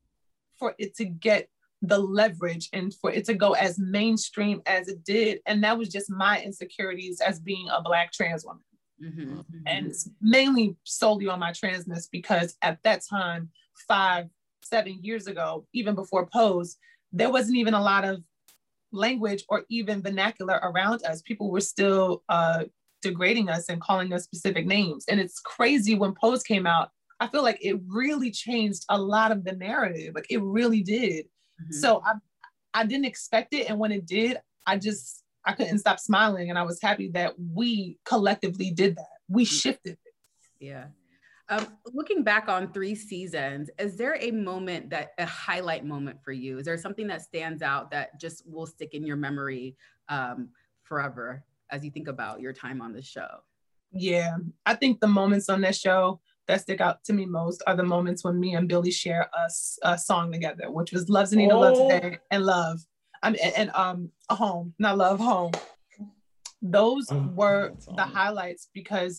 Speaker 6: for it to get the leverage and for it to go as mainstream as it did. And that was just my insecurities as being a Black trans woman. Mm-hmm. And it's mainly solely on my transness, because at that time, five, seven years ago, even before Pose, there wasn't even a lot of language or even vernacular around us. People were still uh, degrading us and calling us specific names. And it's crazy, when Pose came out, I feel like it really changed a lot of the narrative. Like, it really did. Mm-hmm. So I, I didn't expect it. And when it did, I just, I couldn't stop smiling. And I was happy that we collectively did that. We shifted it.
Speaker 5: Yeah. Um, looking back on three seasons, is there a moment that, a highlight moment for you? Is there something that stands out that just will stick in your memory um, forever as you think about your time on the show?
Speaker 6: Yeah, I think the moments on that show that stick out to me most are the moments when me and Billy share a, a song together, which was Love Zanina, oh. Love Today, and Love. I mean, and, and um, a Home, not Love, Home. Those oh, were the highlights, because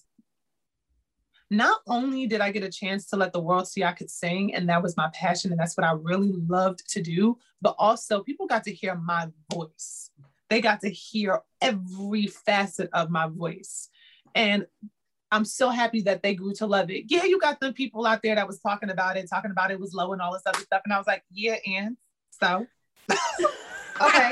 Speaker 6: not only did I get a chance to let the world see I could sing, and that was my passion, and that's what I really loved to do, but also people got to hear my voice. They got to hear every facet of my voice. And I'm so happy that they grew to love it. Yeah, you got the people out there that was talking about it, talking about it was low and all this other stuff. And I was like, yeah, and so, okay,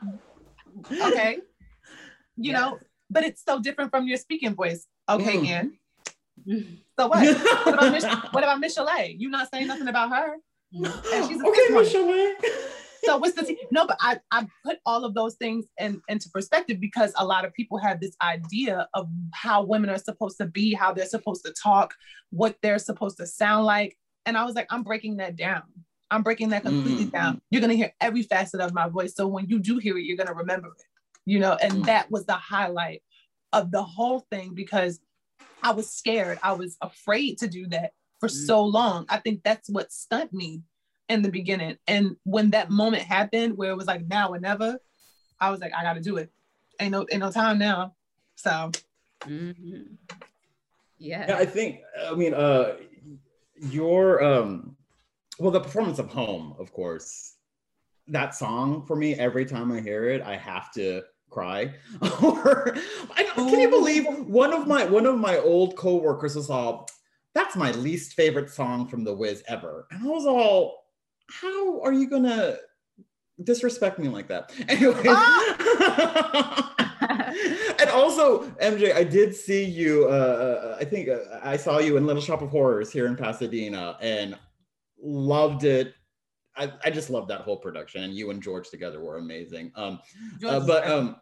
Speaker 6: okay. You yeah. know, but it's so different from your speaking voice. Okay, mm. and so what? What about Miss, what about Miss Chalet? You not saying nothing about her? And she's a
Speaker 7: okay, Miss Chalet.
Speaker 6: So what's the t- no? But I, I put all of those things in, into perspective, because a lot of people have this idea of how women are supposed to be, how they're supposed to talk, what they're supposed to sound like. And I was like, I'm breaking that down. I'm breaking that completely mm-hmm. down. You're going to hear every facet of my voice. So when you do hear it, you're going to remember it, you know? And mm-hmm. that was the highlight of the whole thing, because I was scared. I was afraid to do that for mm-hmm. so long. I think that's what stunned me in the beginning. And when that moment happened where it was like now or never, I was like, I gotta do it. Ain't no, ain't no time now. So
Speaker 5: mm-hmm. yeah.
Speaker 7: Yeah, I think, I mean, uh, your, um, well, the performance of Home, of course, that song for me, every time I hear it, I have to cry. Or I, can you believe one of my one of my old coworkers was all, that's my least favorite song from The Wiz ever. And I was all, how are you gonna disrespect me like that? Anyway. Ah! And also, M J, I did see you, uh, I think uh, I saw you in Little Shop of Horrors here in Pasadena and loved it. I, I just love that whole production, and you and George together were amazing. Um, uh, but um,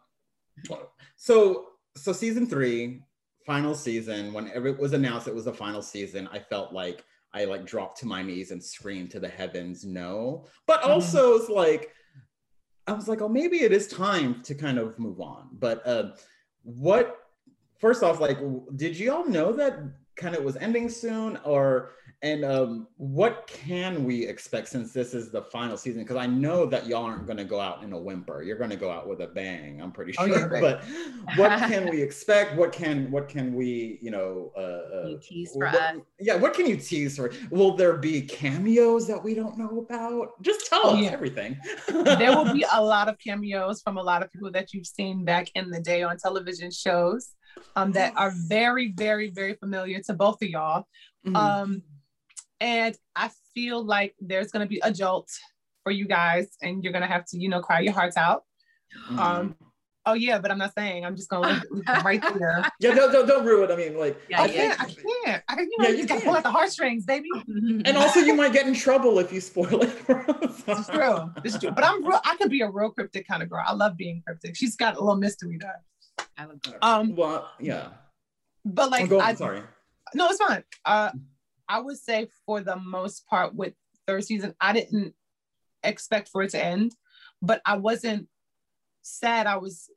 Speaker 7: so so season three, final season. Whenever it was announced it was the final season, I felt like I like dropped to my knees and screamed to the heavens, no. But also mm-hmm. it's like I was like, oh, maybe it is time to kind of move on. But uh, what? First off, like, did you all know that kind of was ending soon, or? And um, what can we expect since this is the final season? Because I know that y'all aren't going to go out in a whimper. You're going to go out with a bang. I'm pretty sure. Oh, yeah, but what can we expect? What can what can we you know? Uh,
Speaker 5: you tease for
Speaker 7: what,
Speaker 5: us.
Speaker 7: Yeah. What can you tease for? Will there be cameos that we don't know about? Just tell oh, us yeah. everything.
Speaker 6: There will be a lot of cameos from a lot of people that you've seen back in the day on television shows um, that are very, very, very familiar to both of y'all. Mm-hmm. Um, And I feel like there's going to be a jolt for you guys, and you're going to have to, you know, cry your hearts out. Mm-hmm. Um, oh yeah, but I'm not saying. I'm just going to leave it right there.
Speaker 7: Yeah, don't, don't don't ruin it. I mean, like,
Speaker 6: yeah, I can't. I can't. I, you know, yeah, you, you got to pull out the heartstrings, baby.
Speaker 7: And also, you might get in trouble if you spoil it for us.
Speaker 6: It's true. It's true. But I'm real. I could be a real cryptic kind of girl. I love being cryptic. She's got a little mystery there.
Speaker 5: I love that.
Speaker 7: Um. Well, yeah.
Speaker 6: But like,
Speaker 7: oh, go on,
Speaker 6: I,
Speaker 7: sorry.
Speaker 6: No, it's fine. Uh. I would say for the most part with third season, I didn't expect for it to end, but I wasn't sad. I was,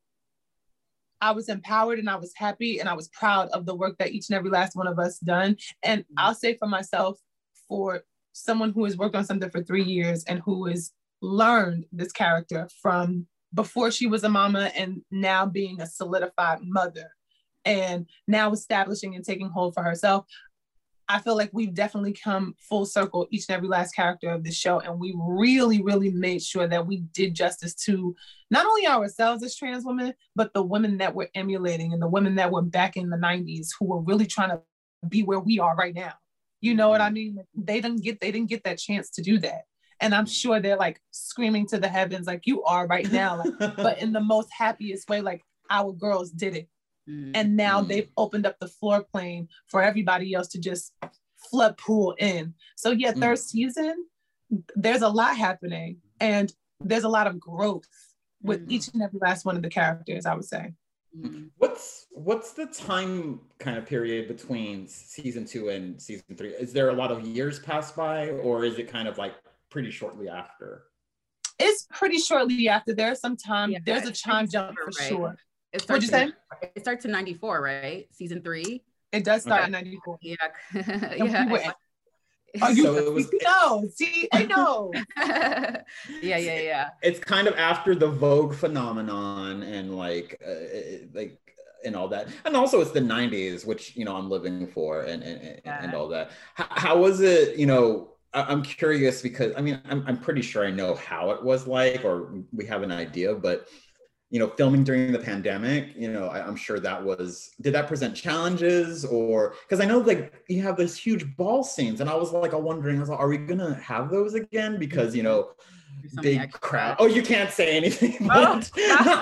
Speaker 6: I was empowered and I was happy and I was proud of the work that each and every last one of us done. And I'll say for myself, for someone who has worked on something for three years and who has learned this character from before she was a mama and now being a solidified mother and now establishing and taking hold for herself, I feel like we've definitely come full circle, each and every last character of the show. And we really, really made sure that we did justice to not only ourselves as trans women, but the women that we're emulating and the women that were back in the nineties who were really trying to be where we are right now. You know what I mean? They didn't get, they didn't get that chance to do that. And I'm sure they're like screaming to the heavens like you are right now, like, but in the most happiest way, like our girls did it. And now they've opened up the floor plane for everybody else to just flood pool in. So yeah, third mm. season, there's a lot happening and there's a lot of growth with mm. each and every last one of the characters, I would say.
Speaker 7: What's what's the time kind of period between season two and season three? Is there a lot of years pass by, or is it kind of like pretty shortly after?
Speaker 6: It's pretty shortly after. There's some time, yeah, there's a time jump for right. sure.
Speaker 5: It
Speaker 6: What'd you say?
Speaker 5: It starts in ninety-four, right? Season three.
Speaker 6: It does start
Speaker 5: okay.
Speaker 6: in ninety-four.
Speaker 5: Yeah. yeah.
Speaker 6: Oh, you so was, know. See, I know.
Speaker 5: yeah, yeah, yeah.
Speaker 7: It's kind of after the Vogue phenomenon and like, uh, like, and all that. And also it's the nineties, which, you know, I'm living for and and, yeah. and all that. How, how was it, you know, I'm curious because, I mean, I'm, I'm pretty sure I know how it was like, or we have an idea, but you know, filming during the pandemic, you know, I, I'm sure that was, did that present challenges or, because I know like you have this huge ball scenes and I was like, I'm wondering, I was like, are we gonna have those again? Because, you know, big crowd. Oh, you can't say anything. But...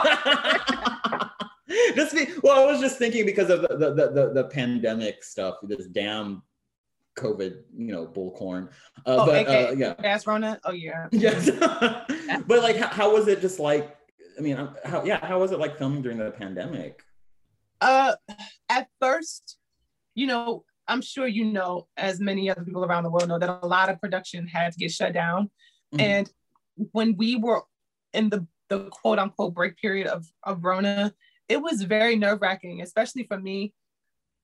Speaker 7: just be, well, I was just thinking because of the, the, the, the pandemic stuff, this damn COVID, you know, bullcorn. Uh,
Speaker 6: oh,
Speaker 7: but
Speaker 6: A K A
Speaker 7: uh, yeah.
Speaker 6: Gas Rona? Oh, yeah.
Speaker 7: Yes. But like, how, how was it just like, I mean, how, yeah, how was it like filming during the pandemic?
Speaker 6: Uh, at first, you know, I'm sure you know, as many other people around the world know, that a lot of production had to get shut down. Mm-hmm. And when we were in the, the quote unquote break period of, of Rona, it was very nerve wracking, especially for me,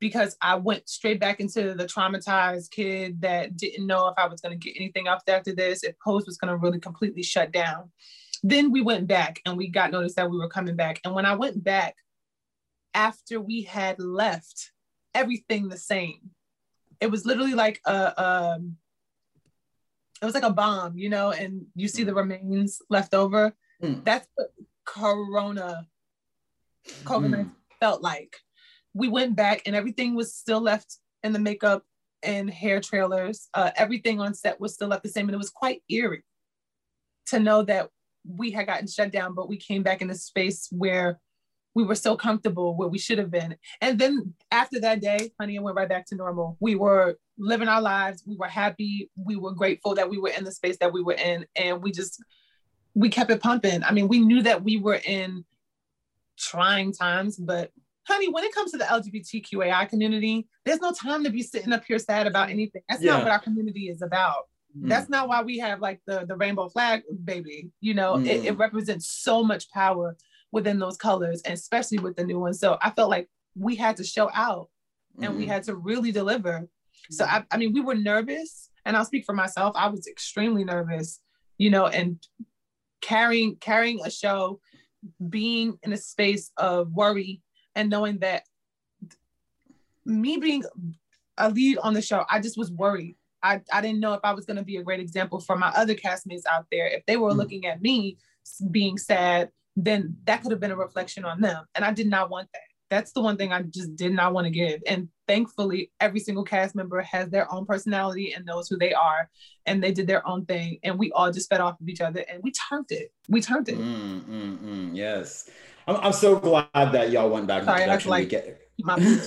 Speaker 6: because I went straight back into the traumatized kid that didn't know if I was going to get anything up after this, if Pose was going to really completely shut down. Then we went back and we got notice that we were coming back. And when I went back, after we had left, everything the same. It was literally like a, um, it was like a bomb, you know, and you see the remains left over. Mm. That's what Corona, COVID nineteen mm. felt like. We went back and everything was still left in the makeup and hair trailers. Uh, everything on set was still left the same. And it was quite eerie to know that we had gotten shut down, but we came back in a space where we were so comfortable, where we should have been. And then after that day, honey, it went right back to normal. We were living our lives. We were happy. We were grateful that we were in the space that we were in. And we just, we kept it pumping. I mean, we knew that we were in trying times, but honey, when it comes to the L G B T Q A I community, there's no time to be sitting up here sad about anything. That's yeah. not what our community is about. Mm. That's not why we have like the, the rainbow flag, baby. You know, mm. it, it represents so much power within those colors, and especially with the new ones. So I felt like we had to show out and mm. we had to really deliver. So I, I mean, we were nervous, and I'll speak for myself. I was extremely nervous, you know, and carrying, carrying a show, being in a space of worry, and knowing that me being a lead on the show, I just was worried. I, I didn't know if I was going to be a great example for my other castmates out there. If they were mm. looking at me being sad, then that could have been a reflection on them. And I did not want that. That's the one thing I just did not want to give. And thankfully, every single cast member has their own personality and knows who they are. And they did their own thing. And we all just fed off of each other. And we turned it. We turned it.
Speaker 7: Mm, mm, mm, yes. I'm, I'm so glad that y'all went back to
Speaker 6: Sorry,
Speaker 7: production.
Speaker 6: I like get... my boobs.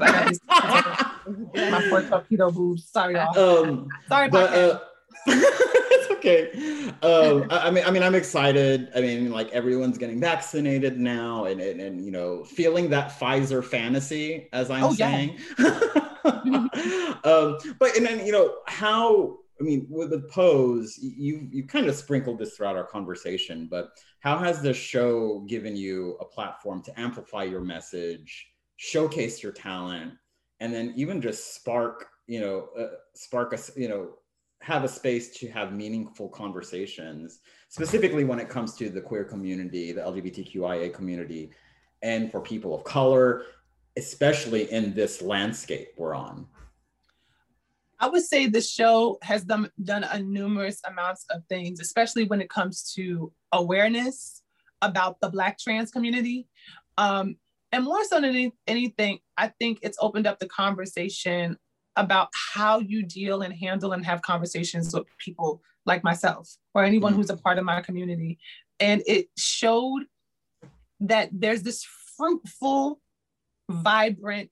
Speaker 6: My poor torpedo boobs. Sorry, y'all. Um, Sorry about that.
Speaker 7: It's okay. Um, I, I mean, I mean, I'm excited. I mean, like everyone's getting vaccinated now, and and, and you know, feeling that Pfizer fantasy, as I'm oh, saying. Yeah. um, but and then you know how. I mean, with the Pose, you you kind of sprinkled this throughout our conversation, but how has the show given you a platform to amplify your message, showcase your talent, and then even just spark, you know, uh, spark us, you know, have a space to have meaningful conversations, specifically when it comes to the queer community, the L G B T Q I A community, and for people of color, especially in this landscape we're on?
Speaker 6: I would say the show has done, done a numerous amounts of things, especially when it comes to awareness about the Black trans community. Um, and more so than any, anything, I think it's opened up the conversation about how you deal and handle and have conversations with people like myself or anyone mm-hmm. who's a part of my community. And it showed that there's this fruitful, vibrant,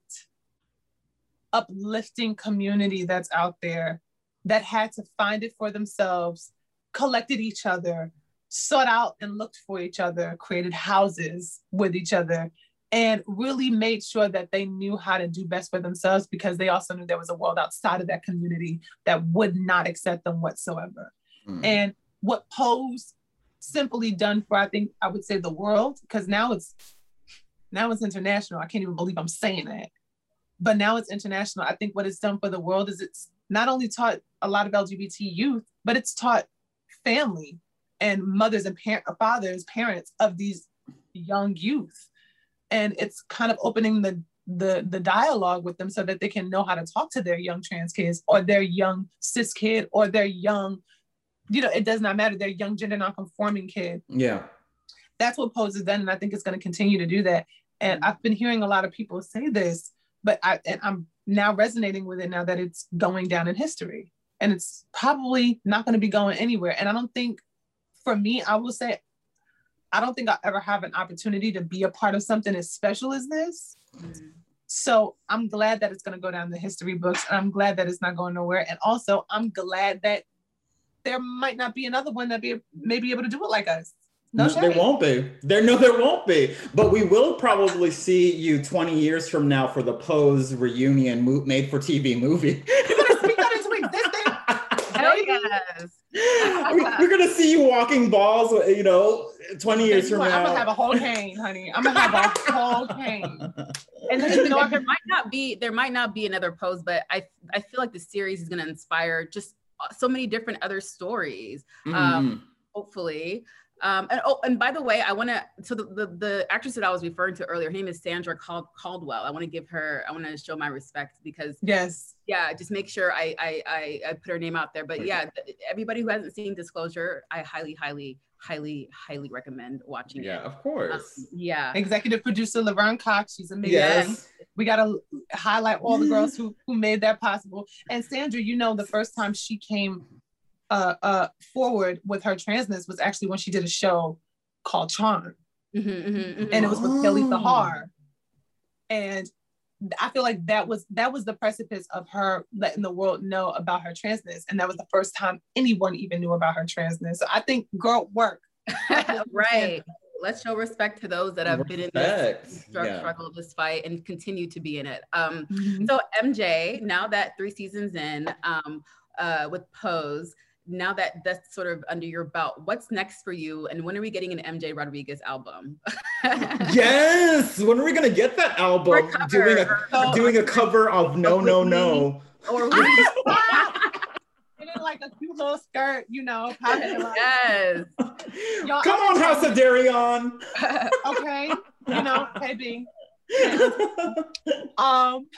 Speaker 6: uplifting community that's out there that had to find it for themselves, collected each other, sought out and looked for each other, created houses with each other, and really made sure that they knew how to do best for themselves, because they also knew there was a world outside of that community that would not accept them whatsoever. Mm. And what Pose simply done for, I think, I would say the world, because now it's, now it's international. I can't even believe I'm saying that. But now it's international. I think what it's done for the world is it's not only taught a lot of L G B T youth, but it's taught family and mothers and par- fathers, parents of these young youth. And it's kind of opening the, the, the dialogue with them so that they can know how to talk to their young trans kids or their young cis kid or their young, you know, it does not matter, their young gender nonconforming kid.
Speaker 7: Yeah.
Speaker 6: That's what Pose has done. And I think it's going to continue to do that. And I've been hearing a lot of people say this, but I, and I'm now resonating with it now that it's going down in history, and it's probably not going to be going anywhere. And I don't think, for me, I will say, I don't think I'll ever have an opportunity to be a part of something as special as this. Mm-hmm. So I'm glad that it's going to go down the history books, and I'm glad that it's not going nowhere. And also I'm glad that there might not be another one that be may be able to do it like us. No,
Speaker 7: no there won't be. There, no, there won't be. But we will probably see you twenty years from now for the Pose reunion mo- made for T V movie.
Speaker 6: You're going to speak that into existence.
Speaker 5: Hell yes.
Speaker 7: we, we're going to see you walking balls, you know, twenty years from
Speaker 6: I'm
Speaker 7: now,
Speaker 6: gonna have a whole cane, honey. I'm gonna have a whole cane.
Speaker 5: And then, you know, there might not be there might not be another Pose, but I I feel like the series is gonna inspire just so many different other stories. Mm-hmm. Um, hopefully. Um, and oh, and by the way, I want to. So the, the the actress that I was referring to earlier, her name is Sandra Cal- Caldwell. I want to give her. I want to show my respect because
Speaker 6: yes,
Speaker 5: yeah, just make sure I I I, I put her name out there. But yeah, th- everybody who hasn't seen Disclosure, I highly, highly, highly, highly recommend watching
Speaker 7: yeah,
Speaker 5: it.
Speaker 7: of course.
Speaker 5: Um, yeah.
Speaker 6: Executive producer Laverne Cox. She's amazing.
Speaker 7: Yes.
Speaker 6: We gotta highlight all the girls who who made that possible. And Sandra, you know, the first time she came. Uh, uh, forward with her transness was actually when she did a show called Charm, mm-hmm, mm-hmm, mm-hmm. and it was with Kelly Sahar, and I feel like that was that was the precipice of her letting the world know about her transness, and that was the first time anyone even knew about her transness. So I think, girl, work.
Speaker 5: Right. Let's show respect to those that have respect. been in this struggle,
Speaker 7: yeah.
Speaker 5: struggle, this fight, and continue to be in it. Um,
Speaker 6: mm-hmm.
Speaker 5: So M J, now that three seasons in, um, uh, with Pose. Now that that's sort of under your belt, what's next for you? And when are we getting an M J Rodriguez album?
Speaker 7: Yes, when are we gonna get that album? Doing a oh, doing a cover of No No No.
Speaker 6: Or in like a cute little skirt, you know.
Speaker 5: Yes.
Speaker 6: Y'all,
Speaker 7: come on, House of Darion.
Speaker 6: Okay, you know, baby. um.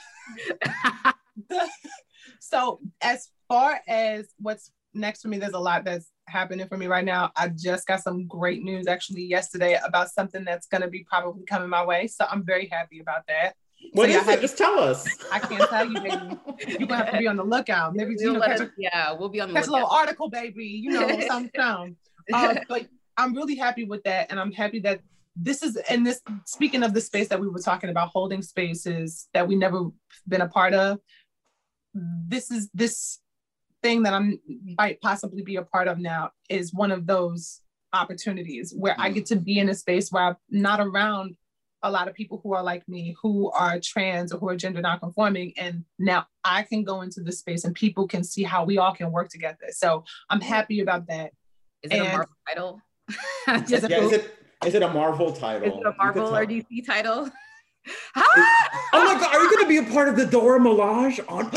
Speaker 6: the, so as far as what's next for me, there's a lot that's happening for me right now. I just got some great news actually yesterday about something that's going to be probably coming my way. So I'm very happy about that.
Speaker 7: What
Speaker 6: so
Speaker 7: is it? Just tell us.
Speaker 6: I can't tell you, baby. You're going to have to be on the lookout. Maybe we'll you know, catch
Speaker 5: us, a, yeah, we'll be on the
Speaker 6: catch
Speaker 5: lookout.
Speaker 6: a little article, baby. You know, something. uh, but I'm really happy with that. And I'm happy that this is, and this, speaking of the space that we were talking about, holding spaces that we never been a part of, this is, this thing that I might possibly be a part of now is one of those opportunities where I get to be in a space where I'm not around a lot of people who are like me, who are trans or who are gender nonconforming. And now I can go into the space and people can see how we all can work together. So I'm happy about that.
Speaker 5: Is it and, a Marvel title?
Speaker 7: is, it, yeah, is, it, is it a Marvel title?
Speaker 5: Is it a Marvel or D C title?
Speaker 7: Oh my God, are you going to be a part of the Dora Milaje on...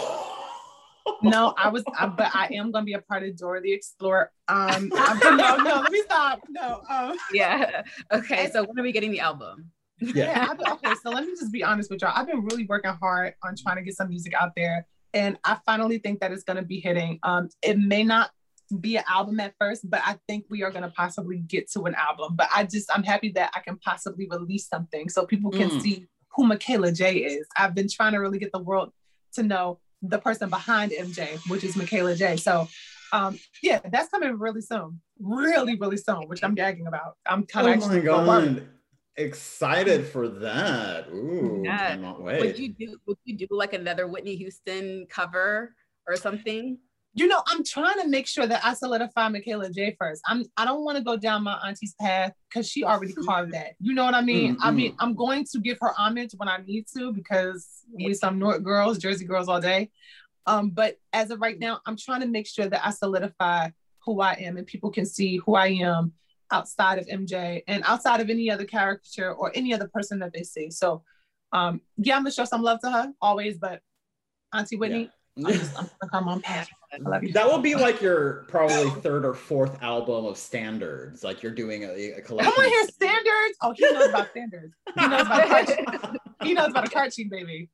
Speaker 6: No, I was, I, but I am going to be a part of Dora the Explorer. Um, I'm, no, no, let me stop. No. Um,
Speaker 5: yeah. Okay. So when are we getting the album?
Speaker 6: Yeah. yeah okay. So let me just be honest with y'all. I've been really working hard on trying to get some music out there, and I finally think that it's going to be hitting. Um, it may not be an album at first, but I think we are going to possibly get to an album. But I just, I'm happy that I can possibly release something so people can mm. see who Michaela J is. I've been trying to really get the world to know the person behind M J, which is Michaela J. So um, yeah, that's coming really soon. Really, really soon, which I'm gagging about. I'm kind of
Speaker 7: oh
Speaker 6: actually
Speaker 7: my God. Excited for that. Ooh,
Speaker 5: yeah.
Speaker 7: cannot wait.
Speaker 5: Would you do would you do like another Whitney Houston cover or something?
Speaker 6: You know, I'm trying to make sure that I solidify Michaela J first. I'm I don't want to go down my auntie's path because she already carved that. You know what I mean? Mm-hmm. I mean, I'm going to give her homage when I need to because we some North girls, Jersey girls all day. Um, but as of right now, I'm trying to make sure that I solidify who I am and people can see who I am outside of M J and outside of any other caricature or any other person that they see. So um, yeah, I'm gonna show some love to her always, but Auntie Whitney, yeah. I'm just I'm gonna come on past. I love you.
Speaker 7: That will be like your probably third or fourth album of standards. Like you're doing a, a collection.
Speaker 6: Come on here, standards. Oh, he knows about standards. He knows about a card sheet. He knows about a card sheet, baby.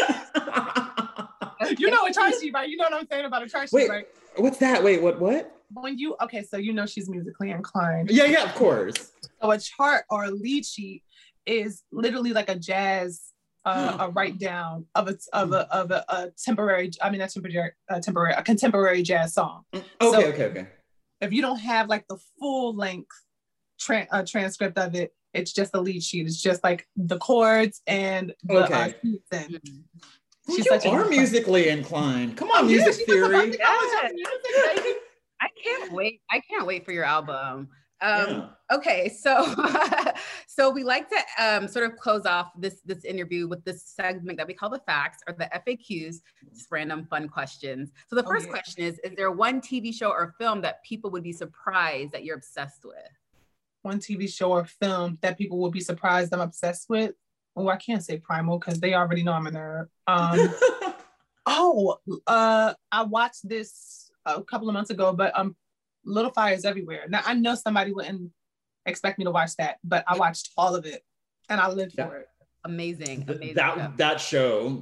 Speaker 6: You know a chart sheet, right? You know what I'm saying about a chart sheet,
Speaker 7: Wait,
Speaker 6: right?
Speaker 7: What's that? Wait, what? What?
Speaker 6: When you okay, so you know she's musically inclined.
Speaker 7: Yeah, yeah, of course.
Speaker 6: So a chart or a lead sheet is literally like a jazz, uh, a write down of a of a of a, a temporary. I mean, not temporary, uh, temporary, a contemporary jazz song.
Speaker 7: Okay,
Speaker 6: so
Speaker 7: okay, okay.
Speaker 6: If you don't have like the full length tra- uh, transcript of it, it's just a lead sheet. It's just like the chords and the
Speaker 7: okay.
Speaker 6: uh, mm-hmm.
Speaker 7: She's you such are musically inclined. Come on, music yeah, theory.
Speaker 5: Yeah. I can't wait. I can't wait for your album. Um, yeah. Okay, so so we like to um, sort of close off this this interview with this segment that we call the facts or the F A Qs, just random fun questions. So the first oh, yeah. question is: Is there one T V show or film that people would be surprised that you're obsessed with?
Speaker 6: one T V show or film that people will be surprised I'm obsessed with. Oh, I can't say Primal because they already know I'm a nerd. Um, oh, uh, I watched this a couple of months ago, but um, Little Fires Everywhere. Now, I know somebody wouldn't expect me to watch that, but I watched all of it and I lived
Speaker 7: yeah.
Speaker 6: for it.
Speaker 5: Amazing, amazing.
Speaker 7: That, that show.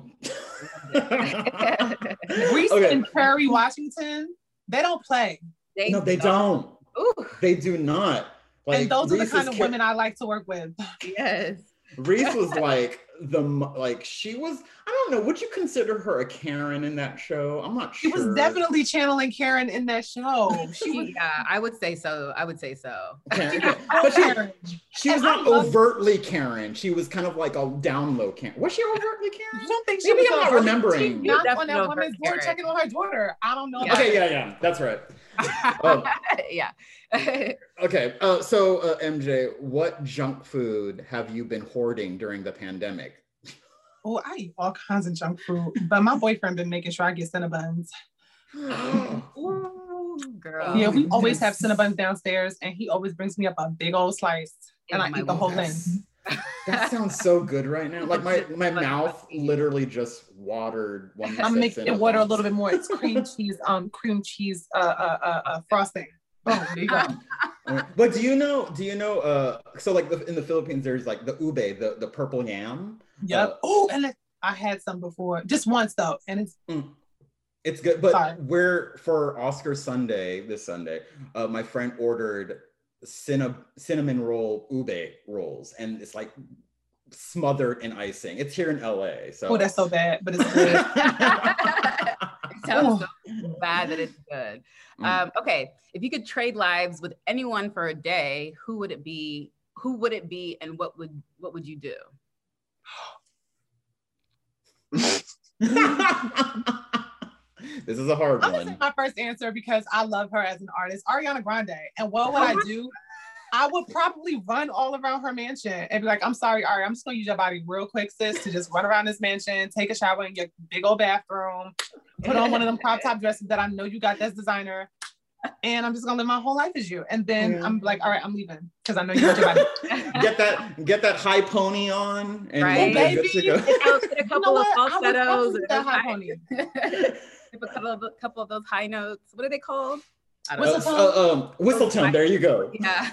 Speaker 6: Reese
Speaker 7: Okay.
Speaker 6: and Prairie Washington, they don't play.
Speaker 5: They
Speaker 7: No, they don't.
Speaker 5: Ooh,
Speaker 7: They do not. Like,
Speaker 6: and those are the
Speaker 7: Reese's
Speaker 6: kind of
Speaker 7: char-
Speaker 6: women I like to work with.
Speaker 5: yes.
Speaker 7: Reese was like the mo- like she was. I don't know. Would you consider her a Karen in that show? I'm not
Speaker 6: She
Speaker 7: sure.
Speaker 6: was definitely channeling Karen in that show. She was
Speaker 5: Yeah, I would say so. I would say so.
Speaker 7: Karen, okay. But she,
Speaker 6: Karen.
Speaker 7: she was
Speaker 6: And I
Speaker 7: not
Speaker 6: love-
Speaker 7: overtly Karen. She was kind of like a down low Karen. Was she overtly
Speaker 6: You
Speaker 7: Karen?
Speaker 6: don't think she
Speaker 7: Maybe
Speaker 6: was
Speaker 7: I'm
Speaker 6: on
Speaker 7: not
Speaker 6: her-
Speaker 7: remembering.
Speaker 6: She knocked on
Speaker 5: Definitely
Speaker 6: that
Speaker 5: over
Speaker 6: woman's door,
Speaker 5: Karen.
Speaker 6: checking on her daughter. I don't know.
Speaker 5: Yeah.
Speaker 7: Okay, yeah, yeah, that's right. Oh.
Speaker 5: yeah.
Speaker 7: Okay, uh, so uh, M J, what junk food have you been hoarding during the pandemic?
Speaker 6: Oh, I eat all kinds of junk food, but my boyfriend been making sure I get Cinnabons.
Speaker 5: Ooh, girl.
Speaker 6: Yeah, we
Speaker 7: Oh,
Speaker 6: always have
Speaker 7: yes.
Speaker 6: Cinnabons downstairs, and he always brings me up a big old slice, and
Speaker 5: Oh
Speaker 6: I
Speaker 5: my
Speaker 6: eat the whole
Speaker 7: That's-
Speaker 6: thing.
Speaker 7: That sounds so good right now. Like my my mouth literally just watered when you
Speaker 6: I'm
Speaker 7: said
Speaker 6: making it water a
Speaker 7: Cinnabons.
Speaker 6: little bit more. It's cream cheese, um, cream cheese, uh, uh, uh, uh frosting. Oh, there you go.
Speaker 7: But do you know? Do you know? Uh, so like the, in the Philippines, there's like the ube, the the purple yam.
Speaker 6: Yep.
Speaker 7: Uh,
Speaker 6: Oh, and it, I had some before, just once though, and it's
Speaker 7: Mm. It's good, but
Speaker 6: Sorry.
Speaker 7: we're for Oscar Sunday this Sunday. Uh, my friend ordered cinna- cinnamon roll ube rolls, and it's like smothered in icing. It's here in L A, so
Speaker 6: oh, that's so bad, but it's good.
Speaker 5: It sounds so bad that it's good.
Speaker 7: Mm.
Speaker 5: Um, okay, if you could trade lives with anyone for a day, who would it be? Who would it be, and what would what would you do?
Speaker 7: This is a hard
Speaker 6: I'm gonna say
Speaker 7: one.
Speaker 6: my first answer because I love her as an artist, Ariana Grande. And what would I do? I would probably run all around her mansion and be like, I'm sorry, Ari, I'm just gonna use your body real quick, sis, to just run around this mansion, take a shower in your big old bathroom, put on one of them crop top dresses that I know you got that's designer. And I'm just gonna live my whole life as you. And then
Speaker 7: Yeah.
Speaker 6: I'm like, all right, I'm leaving because I know you got your body.
Speaker 7: Get that get that high pony on, and
Speaker 5: Right.
Speaker 7: you're good to go.
Speaker 5: Get a, get a
Speaker 6: You know
Speaker 5: couple
Speaker 6: what? I
Speaker 5: of
Speaker 6: would
Speaker 5: falsettos.
Speaker 6: probably
Speaker 5: and
Speaker 6: do that high
Speaker 5: high-
Speaker 6: pony.
Speaker 5: Give a couple of, a couple of those high notes. What are they called? I don't
Speaker 7: Uh,
Speaker 6: Whistle
Speaker 5: know.
Speaker 7: uh, um, whistle tone. There you go.
Speaker 5: Yeah.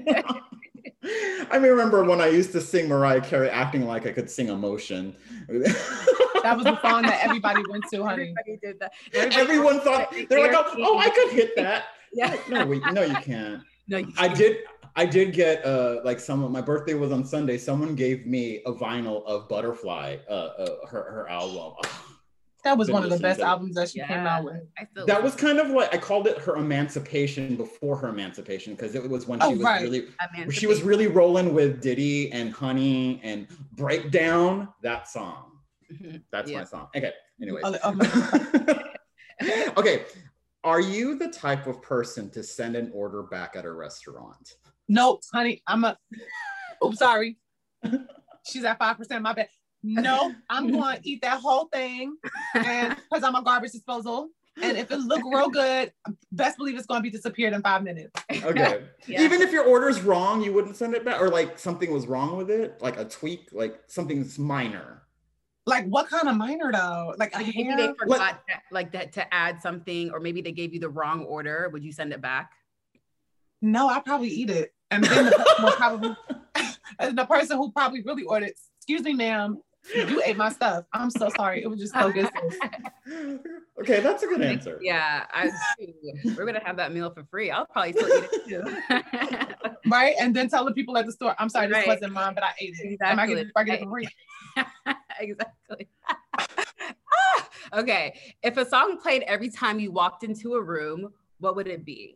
Speaker 7: I remember when I used to sing Mariah Carey, acting like I could sing Emotion.
Speaker 6: That was the song that everybody went to, honey.
Speaker 5: Everybody did that. Everybody
Speaker 7: Everyone thought they're like, oh, oh, I could hit that.
Speaker 5: Yeah.
Speaker 7: No, we, no, you can't.
Speaker 5: No, you
Speaker 7: I
Speaker 5: can't.
Speaker 7: did. I did get uh like someone. My birthday was on Sunday. Someone gave me a vinyl of Butterfly, uh, uh her her album.
Speaker 6: That was
Speaker 7: Been
Speaker 6: one of the
Speaker 7: listening
Speaker 6: best
Speaker 7: to it.
Speaker 6: albums that she
Speaker 5: Yeah.
Speaker 6: came out with.
Speaker 5: I still
Speaker 7: That was kind of like I called it her emancipation before her emancipation because it was when she
Speaker 6: Oh,
Speaker 7: was
Speaker 6: right.
Speaker 7: really
Speaker 5: Emancipation.
Speaker 7: she was really rolling with Diddy and Honey and Breakdown. That song.
Speaker 5: Mhm.
Speaker 7: That's
Speaker 5: Yeah.
Speaker 7: my song. Okay. Anyways.
Speaker 6: Oh, oh my
Speaker 7: Okay. Are you the type of person to send an order back at a restaurant?
Speaker 6: No, honey, I'm a. Oops, sorry. She's at five percent. My bad. No, I'm going to eat that whole thing, and because I'm a garbage disposal, and if it look real good, best believe it's going to be disappeared in five minutes.
Speaker 7: Okay.
Speaker 5: Yeah.
Speaker 7: Even if your order's wrong, you wouldn't send it back, or like something was wrong with it, like a tweak, like something's minor.
Speaker 6: Like what kind of minor though? Like a
Speaker 5: Like maybe
Speaker 6: hair?
Speaker 5: they forgot to, like that to add something, or maybe they gave you the wrong order. Would you send it back?
Speaker 6: No, I probably eat it, and then the person will probably, and the person who probably really ordered, excuse me, ma'am, you ate my stuff. I'm so sorry. It was just so good. sis."
Speaker 7: Okay, that's a good answer.
Speaker 5: Yeah, I, we're gonna have that meal for free. I'll probably still eat it too.
Speaker 6: Right? And then tell the people at the store, I'm sorry, this
Speaker 5: Right.
Speaker 6: wasn't mine, but I ate it. Am I getting,
Speaker 5: Exactly.
Speaker 6: I get it for free?
Speaker 5: Exactly. Ah, okay. If a song played every time you walked into a room, what would it be?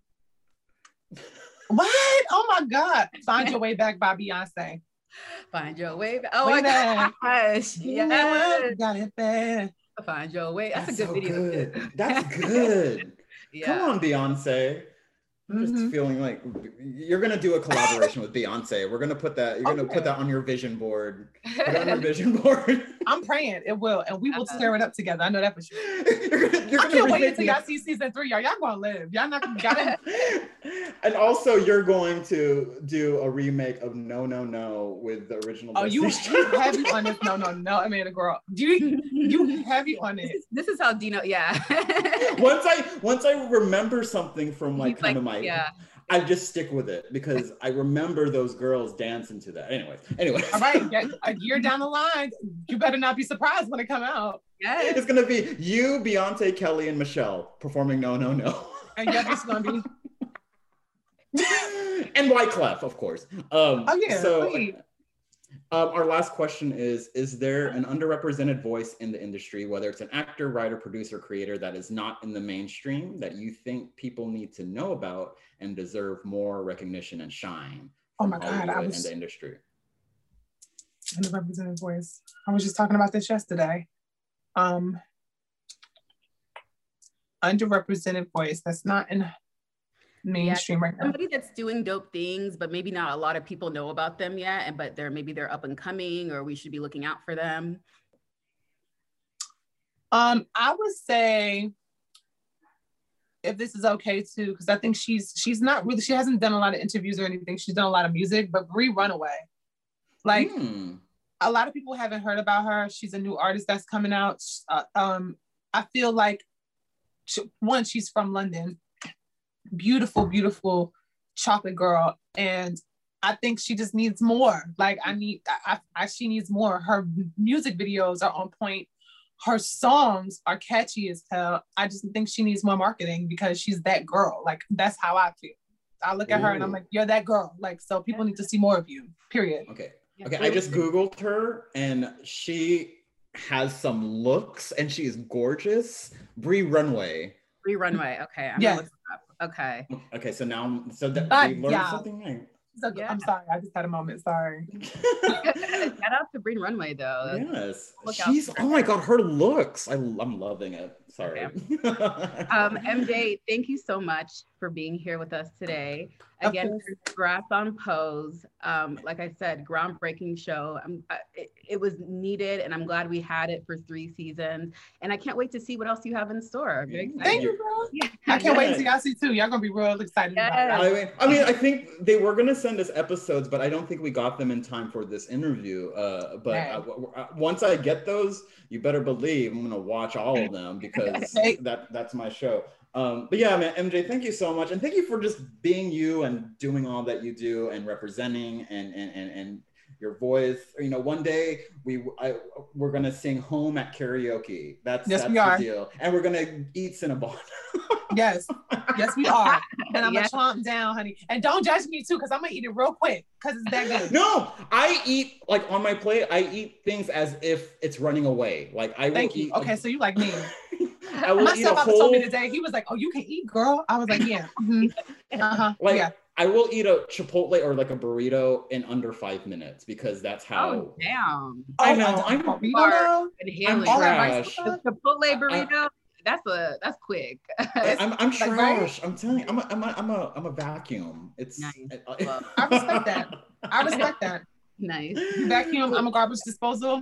Speaker 6: What? Oh my God. Find Your Way Back by Beyonce.
Speaker 5: Find your way back. Oh
Speaker 6: Way
Speaker 5: my
Speaker 6: back.
Speaker 5: gosh.
Speaker 6: Yeah,
Speaker 5: Yes.
Speaker 6: got it back.
Speaker 5: Find your way. That's,
Speaker 7: That's
Speaker 5: a good
Speaker 7: so
Speaker 5: video.
Speaker 7: good. That's good.
Speaker 5: Yeah.
Speaker 7: Come on, Beyonce. I'm just mm-hmm. feeling like you're gonna do a collaboration with Beyonce. We're gonna put that. You're gonna okay. put that on your vision board. Put it on your vision board.
Speaker 6: I'm praying it will, and we will uh-huh. stir it up together. I know that for sure. you're gonna, you're I can't wait until y'all see season three. Y'all, y'all gonna live. Y'all not gonna. Gotta...
Speaker 7: And also, you're going to do a remake of No No No with the original.
Speaker 6: Oh, you, you heavy on this? No No No. I mean, a girl. Do you you heavy on it?
Speaker 5: This is, this is how Dino. Yeah.
Speaker 7: once I once I remember something from like
Speaker 5: He's
Speaker 7: kind
Speaker 5: like,
Speaker 7: of my.
Speaker 5: Yeah.
Speaker 7: I just stick with it because I remember those girls dancing to that. Anyway, anyway.
Speaker 6: All right, get, a year down the line, you better not be surprised when it come out.
Speaker 5: Yes.
Speaker 7: It's gonna be you, Beyonce, Kelly, and Michelle performing No No No.
Speaker 6: And yeah, it's gonna be.
Speaker 7: And Wyclef, of course. Um,
Speaker 6: oh yeah.
Speaker 7: So, um, our last question is: Is there an underrepresented voice in the industry, whether it's an actor, writer, producer, creator, that is not in the mainstream that you think people need to know about and deserve more recognition and shine?
Speaker 6: Oh my God, I was
Speaker 7: in the industry.
Speaker 6: Underrepresented voice. I was just talking about this yesterday. Um, underrepresented voice that's not in mainstream
Speaker 5: yeah,
Speaker 6: right now.
Speaker 5: Somebody that's doing dope things, but maybe not a lot of people know about them yet, and but they're maybe they're up and coming, or we should be looking out for them.
Speaker 6: Um, I would say, if this is okay too, because I think she's she's not really she hasn't done a lot of interviews or anything. She's done a lot of music, but Bree Runaway, like mm. a lot of people haven't heard about her. She's a new artist that's coming out. Uh, um, I feel like she, one, she's from London. Beautiful, beautiful chocolate girl, and I think she just needs more. Like I need, I, I she needs more. Her music videos are on point. Her songs are catchy as hell. I just think she needs more marketing because she's that girl. Like that's how I feel. I look at Ooh. her and I'm like, you're that girl. Like so, people need to see more of you. Period.
Speaker 7: Okay. Okay. I just Googled her and she has some looks and she is gorgeous. Bree Runway.
Speaker 5: Bree Runway. Okay. I'm
Speaker 6: yeah.
Speaker 5: gonna look it up. Okay.
Speaker 7: Okay, so now, so that
Speaker 6: but,
Speaker 7: we learned
Speaker 6: yeah.
Speaker 7: something new.
Speaker 6: So, yeah. I'm sorry, I just had a moment. Sorry.
Speaker 5: Shout out to Bree Runway though.
Speaker 7: Yes, she's. Oh my God, her looks. I, I'm loving it. Sorry.
Speaker 5: Okay. um, M J, thank you so much for being here with us today. Again, congrats on Pose. Um, like I said, groundbreaking show. I'm, I, it, it was needed, and I'm glad we had it for three seasons. And I can't wait to see what else you have in store. Very excited.
Speaker 6: Thank you, bro. Yeah. I can't yeah. wait to y'all see too. Y'all gonna be real excited yes. about
Speaker 7: it. I mean, I mean, I think they were gonna send us episodes, but I don't think we got them in time for this interview. Uh, but right. I, I, once I get those, you better believe I'm gonna watch all of them because that that's my show. Um, but yeah, man, M J, thank you so much. And thank you for just being you and doing all that you do and representing and and and, and your voice. You know, one day we I, we're gonna sing Home at karaoke. That's
Speaker 6: yes,
Speaker 7: that's
Speaker 6: we are.
Speaker 7: the deal. And we're gonna eat Cinnabon.
Speaker 6: Yes, yes, we are. And I'm yes. gonna chomp down, honey. And don't judge me too, because I'm gonna eat it real quick because it's that good.
Speaker 7: No, I eat like on my plate, I eat things as if it's running away. Like I will
Speaker 6: Thank you.
Speaker 7: eat
Speaker 6: Okay,
Speaker 7: a-
Speaker 6: so you like me.
Speaker 7: I will
Speaker 6: My
Speaker 7: eat a
Speaker 6: stepfather
Speaker 7: whole...
Speaker 6: told me today, he was like, oh, you can eat, girl. I was like, yeah. Mm-hmm. Uh-huh.
Speaker 7: Like,
Speaker 6: yeah.
Speaker 7: I will eat a Chipotle or like a burrito in under five minutes because that's how.
Speaker 5: Oh, damn.
Speaker 7: I know. I'm,
Speaker 6: I'm,
Speaker 7: I'm trash.
Speaker 5: The Chipotle burrito, I, that's a that's quick.
Speaker 7: I'm I'm trash. Right? I'm telling you, I'm a, I'm a I'm a I'm a vacuum. It's.
Speaker 5: Nice.
Speaker 7: I,
Speaker 6: I respect that. I respect that.
Speaker 5: Nice.
Speaker 6: Vacuum. I'm a garbage disposal.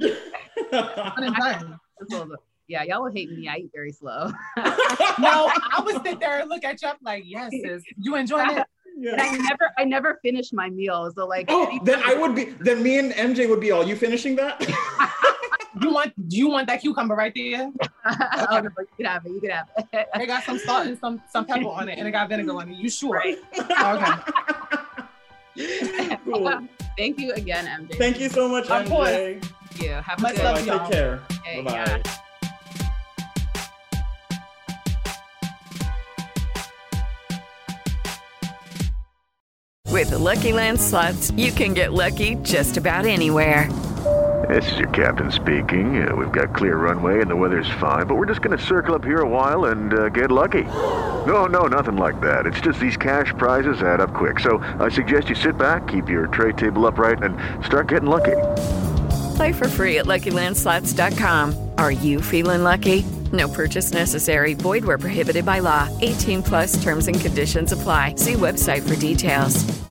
Speaker 5: Yeah, y'all will hate me. I eat very slow.
Speaker 6: No, I would sit there and look at you. I'm like, yes, sis. You enjoying it?
Speaker 5: Yeah. And I never, I never finish my meal. So like,
Speaker 7: oh, then I would be. Then me and M J would be all. You finishing that?
Speaker 6: You want? Do you want that cucumber right there? Okay.
Speaker 5: Oh, no, you can have it. You can have it.
Speaker 6: They got some salt and some some pepper on it, and it got vinegar on it. You sure?
Speaker 5: Right.
Speaker 6: Okay.
Speaker 5: Cool. Thank you again, M J.
Speaker 7: Thank you so much, M J.
Speaker 5: Thank you. Have a
Speaker 6: Much
Speaker 5: good
Speaker 6: love,
Speaker 5: one.
Speaker 6: y'all.
Speaker 7: Take care.
Speaker 5: Okay,
Speaker 7: bye bye.
Speaker 5: Yeah.
Speaker 8: With the Lucky Land Slots, you can get lucky just about anywhere.
Speaker 9: This is your captain speaking. Uh, we've got clear runway and the weather's fine, but we're just going to circle up here a while and uh, get lucky. No, no, nothing like that. It's just these cash prizes add up quick. So I suggest you sit back, keep your tray table upright, and start getting lucky.
Speaker 8: Play for free at Lucky Land Slots dot com. Are you feeling lucky? No purchase necessary. Void where prohibited by law. eighteen plus terms and conditions apply. See website for details.